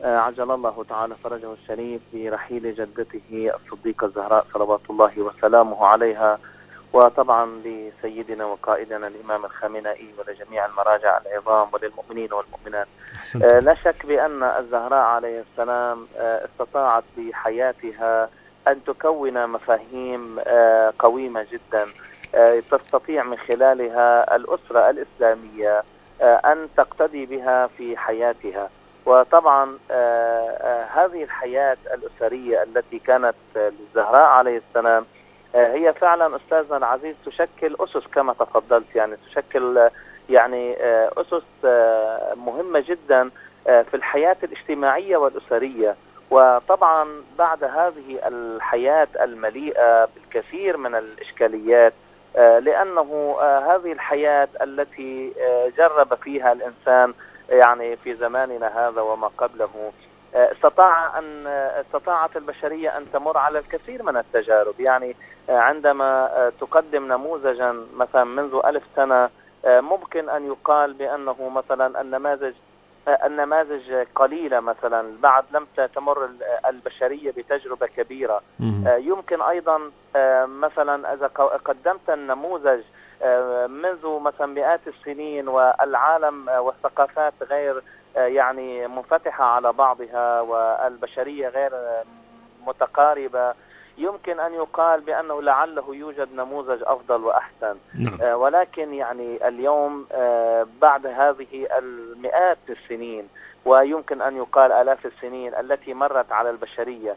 [SPEAKER 16] عجل الله تعالى فرجه الشريف برحيل جدته الصديقة الزهراء صلوات الله وسلامه عليها، وطبعا لسيدنا وقائدنا الإمام الخامنئي ولجميع المراجع العظام وللمؤمنين والمؤمنات. آه لا شك بأن الزهراء عليه السلام آه استطاعت بحياتها أن تكون مفاهيم آه قويمة جدا آه تستطيع من خلالها الأسرة الإسلامية آه أن تقتدي بها في حياتها. وطبعا آه آه هذه الحياة الأسرية التي كانت للزهراء عليه السلام هي فعلا أستاذنا العزيز تشكل أسس كما تفضلت، يعني تشكل يعني أسس مهمة جدا في الحياة الاجتماعية والأسرية. وطبعا بعد هذه الحياة المليئة بالكثير من الإشكاليات، لأنه هذه الحياة التي جرب فيها الإنسان يعني في زماننا هذا وما قبله، استطاع أن استطاعت البشرية أن تمر على الكثير من التجارب. يعني عندما تقدم نموذجا مثلا منذ ألف سنة، ممكن أن يقال بأنه مثلا النماذج النماذج قليلة، مثلا بعد لم تمر البشرية بتجربة كبيرة. يمكن أيضا مثلا إذا قدمت النموذج منذ مثلا مئات السنين والعالم والثقافات غير يعني منفتحة على بعضها والبشرية غير متقاربة، يمكن أن يقال بأنه لعله يوجد نموذج أفضل وأحسن. نعم. آه ولكن يعني اليوم آه بعد هذه المئات السنين، ويمكن أن يقال آلاف السنين التي مرت على البشرية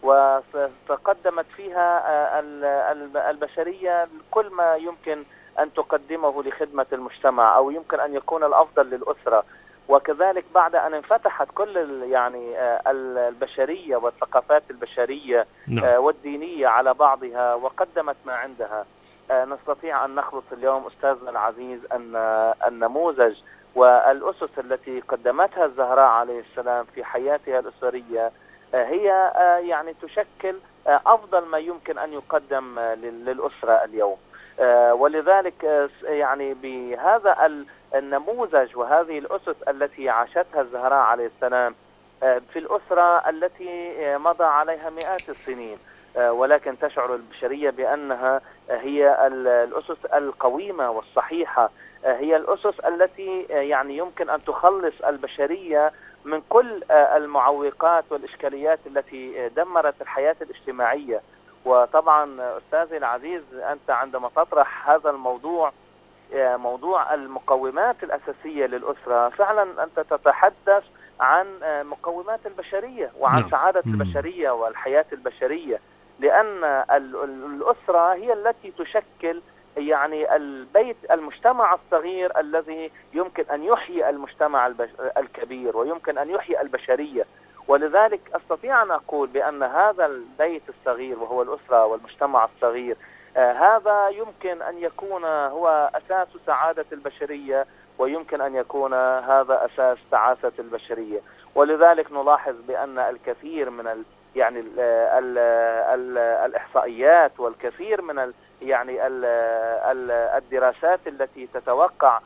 [SPEAKER 16] وتقدمت فيها آه البشرية كل ما يمكن أن تقدمه لخدمة المجتمع، أو يمكن أن يكون الأفضل للأسرة. وكذلك بعد أن انفتحت كل يعني البشرية والثقافات البشرية والدينية على بعضها وقدمت ما عندها، نستطيع أن نخلص اليوم أستاذنا العزيز أن النموذج والأسس التي قدمتها الزهراء عليه السلام في حياتها الأسرية هي يعني تشكل أفضل ما يمكن أن يقدم للأسرة اليوم. ولذلك يعني بهذا النموذج وهذه الأسس التي عاشتها الزهراء عليه السلام في الأسرة التي مضى عليها مئات السنين، ولكن تشعر البشرية بأنها هي الأسس القويمة والصحيحة، هي الأسس التي يعني يمكن أن تخلص البشرية من كل المعوقات والإشكاليات التي دمرت الحياة الاجتماعية. وطبعا أستاذي العزيز، أنت عندما تطرح هذا الموضوع، موضوع المقومات الأساسية للأسرة، فعلا أنت تتحدث عن مقومات البشرية وعن نعم. سعادة مم. البشرية والحياة البشرية، لأن الأسرة هي التي تشكل يعني البيت المجتمع الصغير الذي يمكن أن يحيي المجتمع الكبير ويمكن أن يحيي البشرية. ولذلك أستطيع أن أقول بأن هذا البيت الصغير وهو الأسرة والمجتمع الصغير آه هذا يمكن أن يكون هو أساس سعادة البشرية، ويمكن أن يكون هذا أساس تعاسة البشرية. ولذلك نلاحظ بأن الكثير من ال يعني ال ال ال الإحصائيات والكثير من ال يعني ال ال الدراسات التي تتوقع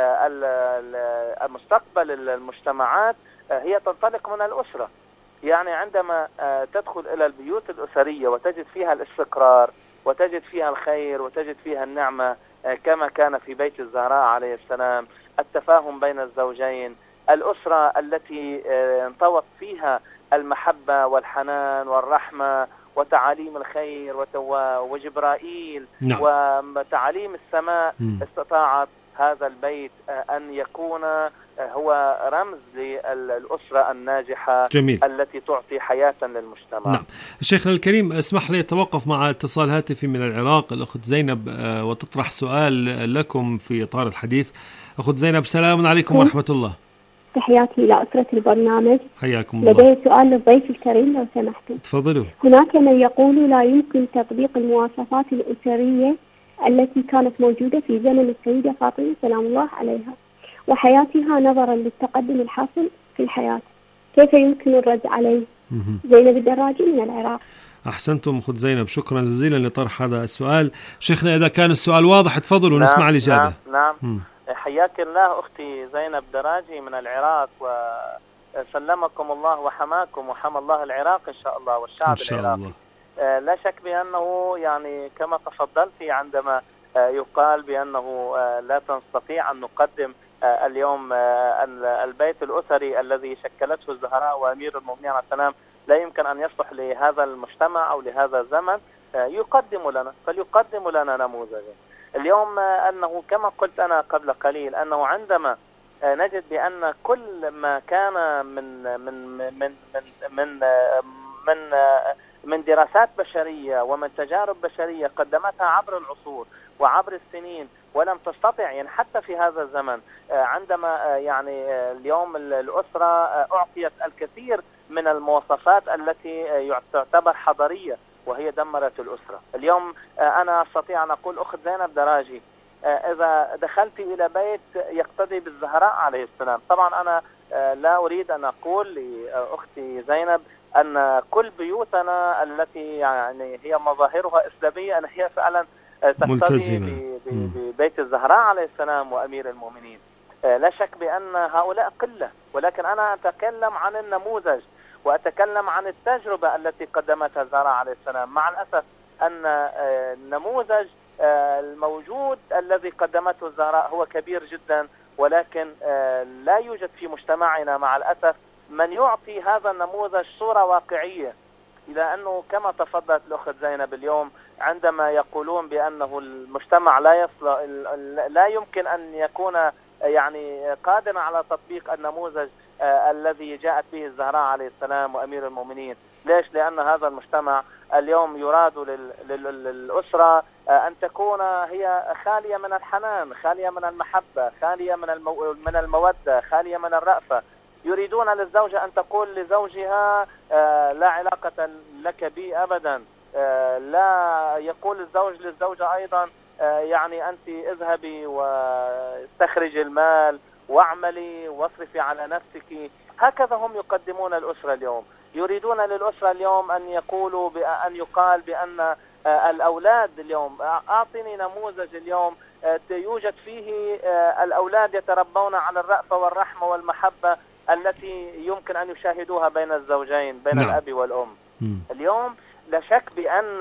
[SPEAKER 16] آه مستقبل المجتمعات آه هي تنطلق من الأسرة. يعني عندما آه تدخل إلى البيوت الأسرية وتجد فيها الاستقرار وتجد فيها الخير وتجد فيها النعمة كما كان في بيت الزهراء عليه السلام، التفاهم بين الزوجين، الأسرة التي انطوت فيها المحبة والحنان والرحمة وتعاليم الخير وجبرائيل نعم. وتعاليم السماء، استطاعت هذا البيت أن يكون هو رمز للأسرة الناجحة جميل. التي تعطي حياة للمجتمع.
[SPEAKER 7] نعم. شيخنا الكريم، اسمح لي أتوقف مع اتصال هاتفي من العراق، الأخت زينب، وتطرح سؤال لكم في إطار الحديث. أخت زينب، سلام عليكم ورحمة الله.
[SPEAKER 17] تحياتي إلى أسرة البرنامج.
[SPEAKER 7] حياكم الله.
[SPEAKER 17] لدي سؤال للضيف الكريم لو سمحتم.
[SPEAKER 7] تفضلوا.
[SPEAKER 17] هناك من يقول لا يمكن تطبيق المواصفات الأسرية التي كانت موجودة في زمن السيدة فاطمة سلام الله عليها وحياتها نظرا للتقدم الحاصل في الحياة، كيف يمكن الرد عليه؟ زينب الدراجي من العراق.
[SPEAKER 7] أحسنتم أخت زينب، شكرا جزيلا لطرح هذا السؤال. شيخنا إذا كان السؤال واضح تفضلوا ونسمع
[SPEAKER 16] نعم
[SPEAKER 7] الإجابة.
[SPEAKER 16] نعم, نعم. حياك الله أختي زينب دراجي من العراق، سلمكم الله وحماكم وحمى الله العراق إن شاء الله والشعب
[SPEAKER 7] إن شاء
[SPEAKER 16] العراقي. الله. لا شك بأنه يعني كما تفضلت عندما يقال بأنه لا تستطيع أن نقدم اليوم البيت الأسري الذي شكلته الزهراء وأمير المؤمنين عليه السلام لا يمكن أن يصلح لهذا المجتمع أو لهذا الزمن، يقدم لنا فليقدم لنا نموذجا. اليوم أنه كما قلت أنا قبل قليل أنه عندما نجد بأن كل ما كان من من من من من من, من دراسات بشرية ومن تجارب بشرية قدمتها عبر العصور وعبر السنين ولم تستطع يعني حتى في هذا الزمن، عندما يعني اليوم الأسرة أعطيت الكثير من المواصفات التي تعتبر حضارية وهي دمرت الأسرة. اليوم أنا أستطيع أن أقول أخت زينب دراجي إذا دخلت إلى بيت يقتدي بالزهراء عليه السلام، طبعا أنا لا أريد أن أقول لأختي زينب أن كل بيوتنا التي يعني هي مظاهرها إسلامية أن هي فعلا تقتدي ببيت الزهراء عليه السلام وأمير المؤمنين. لا شك بأن هؤلاء قلة، ولكن أنا أتكلم عن النموذج وأتكلم عن التجربة التي قدمتها الزهراء عليه السلام. مع الأسف أن النموذج الموجود الذي قدمته الزهراء هو كبير جدا، ولكن لا يوجد في مجتمعنا مع الأسف من يعطي هذا النموذج صورة واقعية. إلى أنه كما تفضلت الأخت زينب اليوم عندما يقولون بأنه المجتمع لا يصل لا يمكن أن يكون يعني قادرا على تطبيق النموذج آه الذي جاءت به الزهراء عليه السلام وأمير المؤمنين. ليش؟ لأن هذا المجتمع اليوم يراد لل... لل... للأسرة آه أن تكون هي خالية من الحنان، خالية من المحبة، خالية من, المو... من المودة، خالية من الرأفة. يريدون للزوجة أن تقول لزوجها آه لا علاقة لك بي أبدا. آه لا يقول الزوج للزوجة أيضا آه يعني أنت اذهبي واستخرجي المال واعملي واصرفي على نفسك. هكذا هم يقدمون الأسرة اليوم. يريدون للأسرة اليوم أن يقولوا بأن يقال بأن الأولاد اليوم أعطني نموذج اليوم يوجد فيه الأولاد يتربون على الرأفة والرحمة والمحبة التي يمكن أن يشاهدوها بين الزوجين بين نعم. الأب والأم. م. اليوم لا شك بأن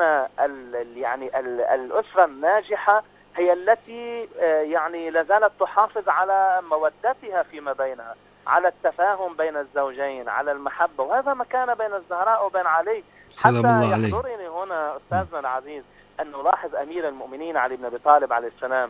[SPEAKER 16] ال يعني ال الأسرة الناجحة هي التي يعني لازالت تحافظ على مودتها فيما بينها، على التفاهم بين الزوجين، على المحبة، وهذا ما كان بين الزهراء وبين علي. حتى يحضرني هنا أستاذنا العزيز أن نلاحظ أمير المؤمنين علي بن أبي طالب عليه السلام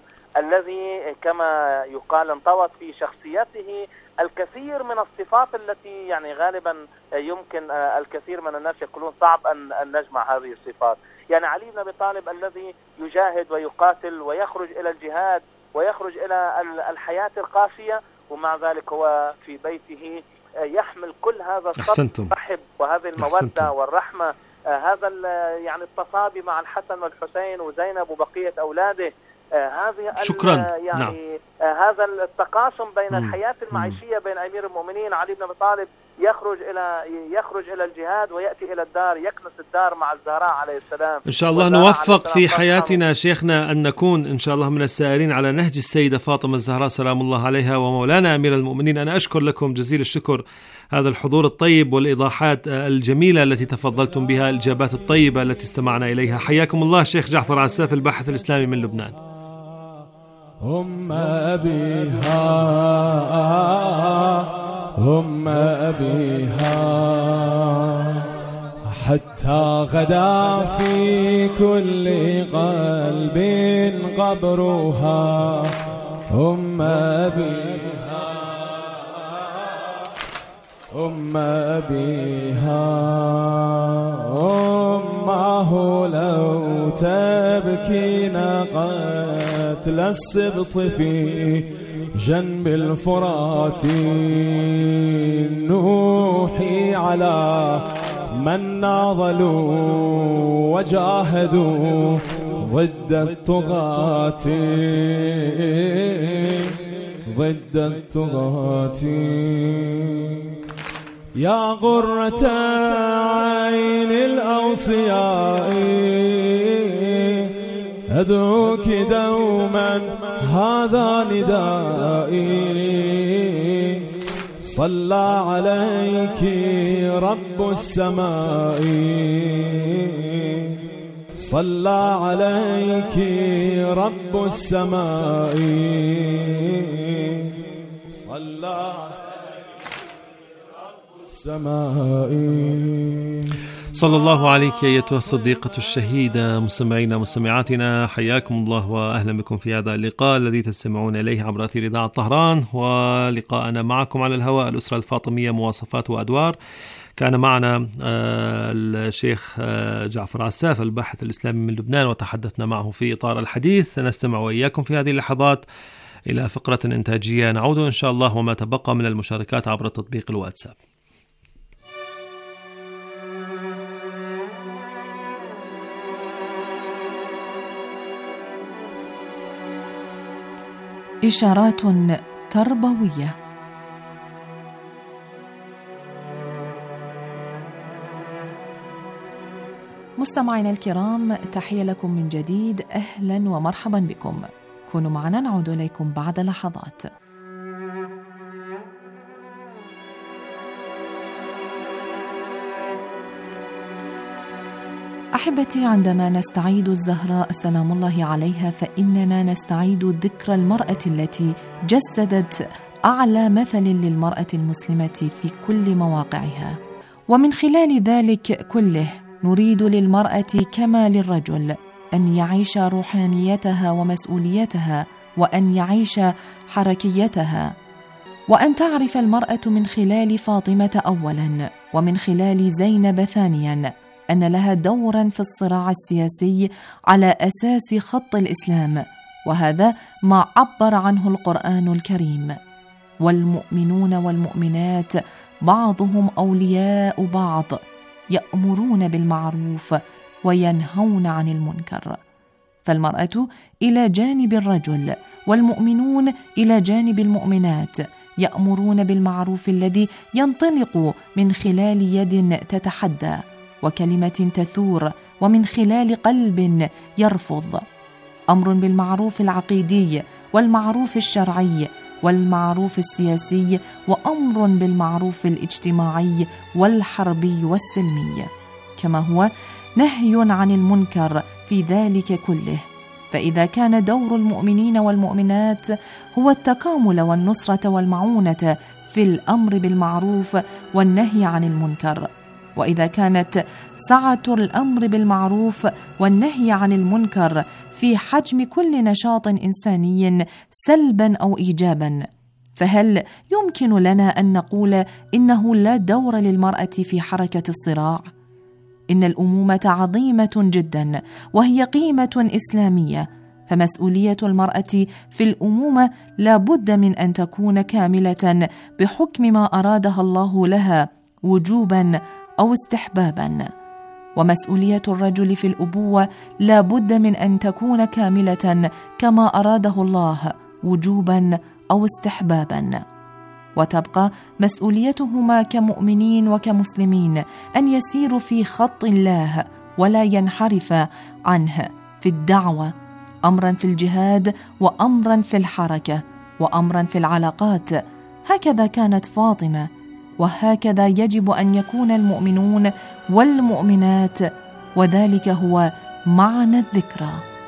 [SPEAKER 16] الذي كما يقال انطوت في شخصيته الكثير من الصفات التي يعني غالبا يمكن الكثير من الناس يقولون صعب أن نجمع هذه الصفات. يعني علي بن أبي طالب الذي يجاهد ويقاتل ويخرج إلى الجهاد ويخرج إلى الحياة القاسية، ومع ذلك هو في بيته يحمل كل هذا الصحب وهذه المودة أحسنتم. والرحمة، هذا يعني التصابي مع الحسن والحسين وزينب وبقية أولاده، هذه
[SPEAKER 7] شكرا
[SPEAKER 16] يعني نعم. هذا التقاسم بين الحياة المعيشية بين أمير المؤمنين علي بن أبي طالب يخرج إلى يخرج إلى الجهاد ويأتي إلى الدار، يكنس الدار مع الزهراء عليه السلام.
[SPEAKER 7] إن شاء الله نوفق في حياتنا شيخنا أن نكون إن شاء الله من السائرين على نهج السيدة فاطمة الزهراء سلام الله عليها ومولانا أمير المؤمنين. أنا أشكر لكم جزيل الشكر هذا الحضور الطيب والإيضاحات الجميلة التي تفضلتم بها، الإجابات الطيبة التي استمعنا إليها. حياكم الله شيخ جعفر عساف الباحث الإسلامي من لبنان.
[SPEAKER 18] هم أبيها هم أبيها حتى غدا في كل قلب قبرها. هم أبيها هم أبيها أمه لو تبكين قتل السبط في جنب الفرات نوحي على من ناضلوا وجاهدوا ضد الطغاة ضد الطغاة. يا غرة عين الأوصياء أدعوك دوما هذا ندائي صلى عليك رب السماء صلى عليك رب السماء صلى السماء.
[SPEAKER 7] صلى الله عليك أيتها الصديقة الشهيدة. مستمعينا مستمعاتنا حياكم الله وأهلا بكم في هذا اللقاء الذي تستمعون إليه عبر أثير إذاعة طهران، ولقاءنا معكم على الهواء الأسرة الفاطمية مواصفات وأدوار. كان معنا الشيخ جعفر عساف الباحث الإسلامي من لبنان، وتحدثنا معه في إطار الحديث. نستمع وإياكم في هذه اللحظات إلى فقرة إنتاجية، نعود إن شاء الله وما تبقى من المشاركات عبر تطبيق الواتساب.
[SPEAKER 2] إشارات تربوية. مستمعينا الكرام، تحية لكم من جديد، أهلا ومرحبا بكم. كونوا معنا، نعود إليكم بعد لحظات. أحبتي، عندما نستعيد الزهراء سلام الله عليها فإننا نستعيد ذكرى المرأة التي جسدت أعلى مثل للمرأة المسلمة في كل مواقعها، ومن خلال ذلك كله نريد للمرأة كما للرجل أن يعيش روحانيتها ومسؤوليتها، وأن يعيش حركيتها، وأن تعرف المرأة من خلال فاطمة أولا ومن خلال زينب ثانيا أن لها دورا في الصراع السياسي على أساس خط الإسلام، وهذا ما عبر عنه القرآن الكريم: والمؤمنون والمؤمنات بعضهم أولياء بعض يأمرون بالمعروف وينهون عن المنكر. فالمرأة إلى جانب الرجل، والمؤمنون إلى جانب المؤمنات، يأمرون بالمعروف الذي ينطلق من خلال يد تتحدى وكلمة تثور، ومن خلال قلب يرفض. أمر بالمعروف العقيدي والمعروف الشرعي والمعروف السياسي، وأمر بالمعروف الاجتماعي والحربي والسلمي، كما هو نهي عن المنكر في ذلك كله. فإذا كان دور المؤمنين والمؤمنات هو التكامل والنصرة والمعونة في الأمر بالمعروف والنهي عن المنكر، وإذا كانت سعة الأمر بالمعروف والنهي عن المنكر في حجم كل نشاط إنساني سلبا أو إيجابا، فهل يمكن لنا أن نقول إنه لا دور للمرأة في حركة الصراع؟ إن الأمومة عظيمة جدا، وهي قيمة إسلامية، فمسؤولية المرأة في الأمومة لا بد من أن تكون كاملة بحكم ما أرادها الله لها وجوبا أو استحبابا، ومسؤولية الرجل في الأبوة لا بد من أن تكون كاملة كما أراده الله وجوبا أو استحبابا، وتبقى مسؤوليتهما كمؤمنين وكمسلمين أن يسيروا في خط الله ولا ينحرف عنه في الدعوة، أمرا في الجهاد، وأمرا في الحركة، وأمرا في العلاقات. هكذا كانت فاطمة، وهكذا يجب أن يكون المؤمنون والمؤمنات، وذلك هو معنى الذكرى.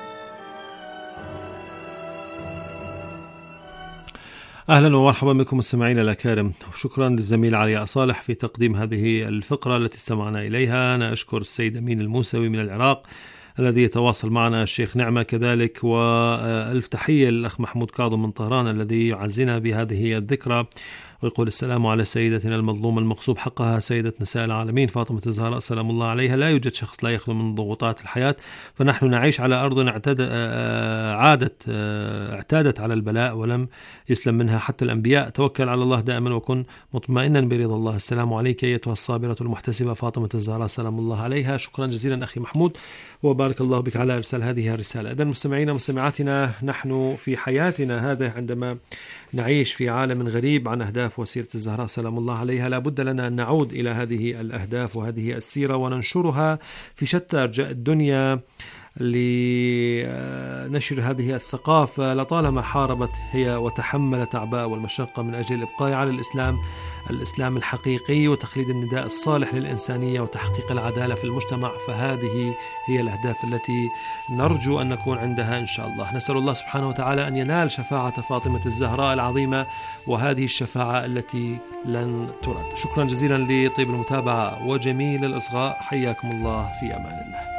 [SPEAKER 7] أهلا ومرحبا بكم مستمعينا الأكارم، وشكرا للزميل علي صالح في تقديم هذه الفقرة التي استمعنا إليها. أنا أشكر السيد أمين الموسوي من العراق الذي يتواصل معنا، الشيخ نعمة كذلك، وألف تحية للأخ محمود كاظم من طهران الذي يعزنا بهذه الذكرى، ويقول: السلام على سيدتنا المظلومة المغصوب حقها سيدة نساء العالمين فاطمة الزهراء سلام الله عليها. لا يوجد شخص لا يخلو من ضغوطات الحياة، فنحن نعيش على أرض عادت اعتادت على البلاء ولم يسلم منها حتى الأنبياء. توكل على الله دائما وكن مطمئنا برضا الله. السلام عليك أيتها الصابرة المحتسبة فاطمة الزهراء سلام الله عليها. شكرا جزيلا أخي محمود، وبارك الله بك على إرسال هذه الرسالة. إذن مستمعينا مستمعاتنا، نحن في حياتنا هذا عندما نعيش في عالم غريب عن أهداف وسيرة الزهراء سلام الله عليها، لا بد لنا أن نعود إلى هذه الأهداف وهذه السيرة وننشرها في شتى أرجاء الدنيا لنشر هذه الثقافة لطالما حاربت هي وتحملت أعباء والمشقة من أجل الإبقاء على الإسلام الإسلام الحقيقي وتخليد النداء الصالح للإنسانية وتحقيق العدالة في المجتمع. فهذه هي الأهداف التي نرجو أن نكون عندها إن شاء الله. نسأل الله سبحانه وتعالى أن ينال شفاعة فاطمة الزهراء العظيمة، وهذه الشفاعة التي لن ترد. شكرا جزيلا لطيب المتابعة وجميل الإصغاء، حياكم الله، في أمان الله.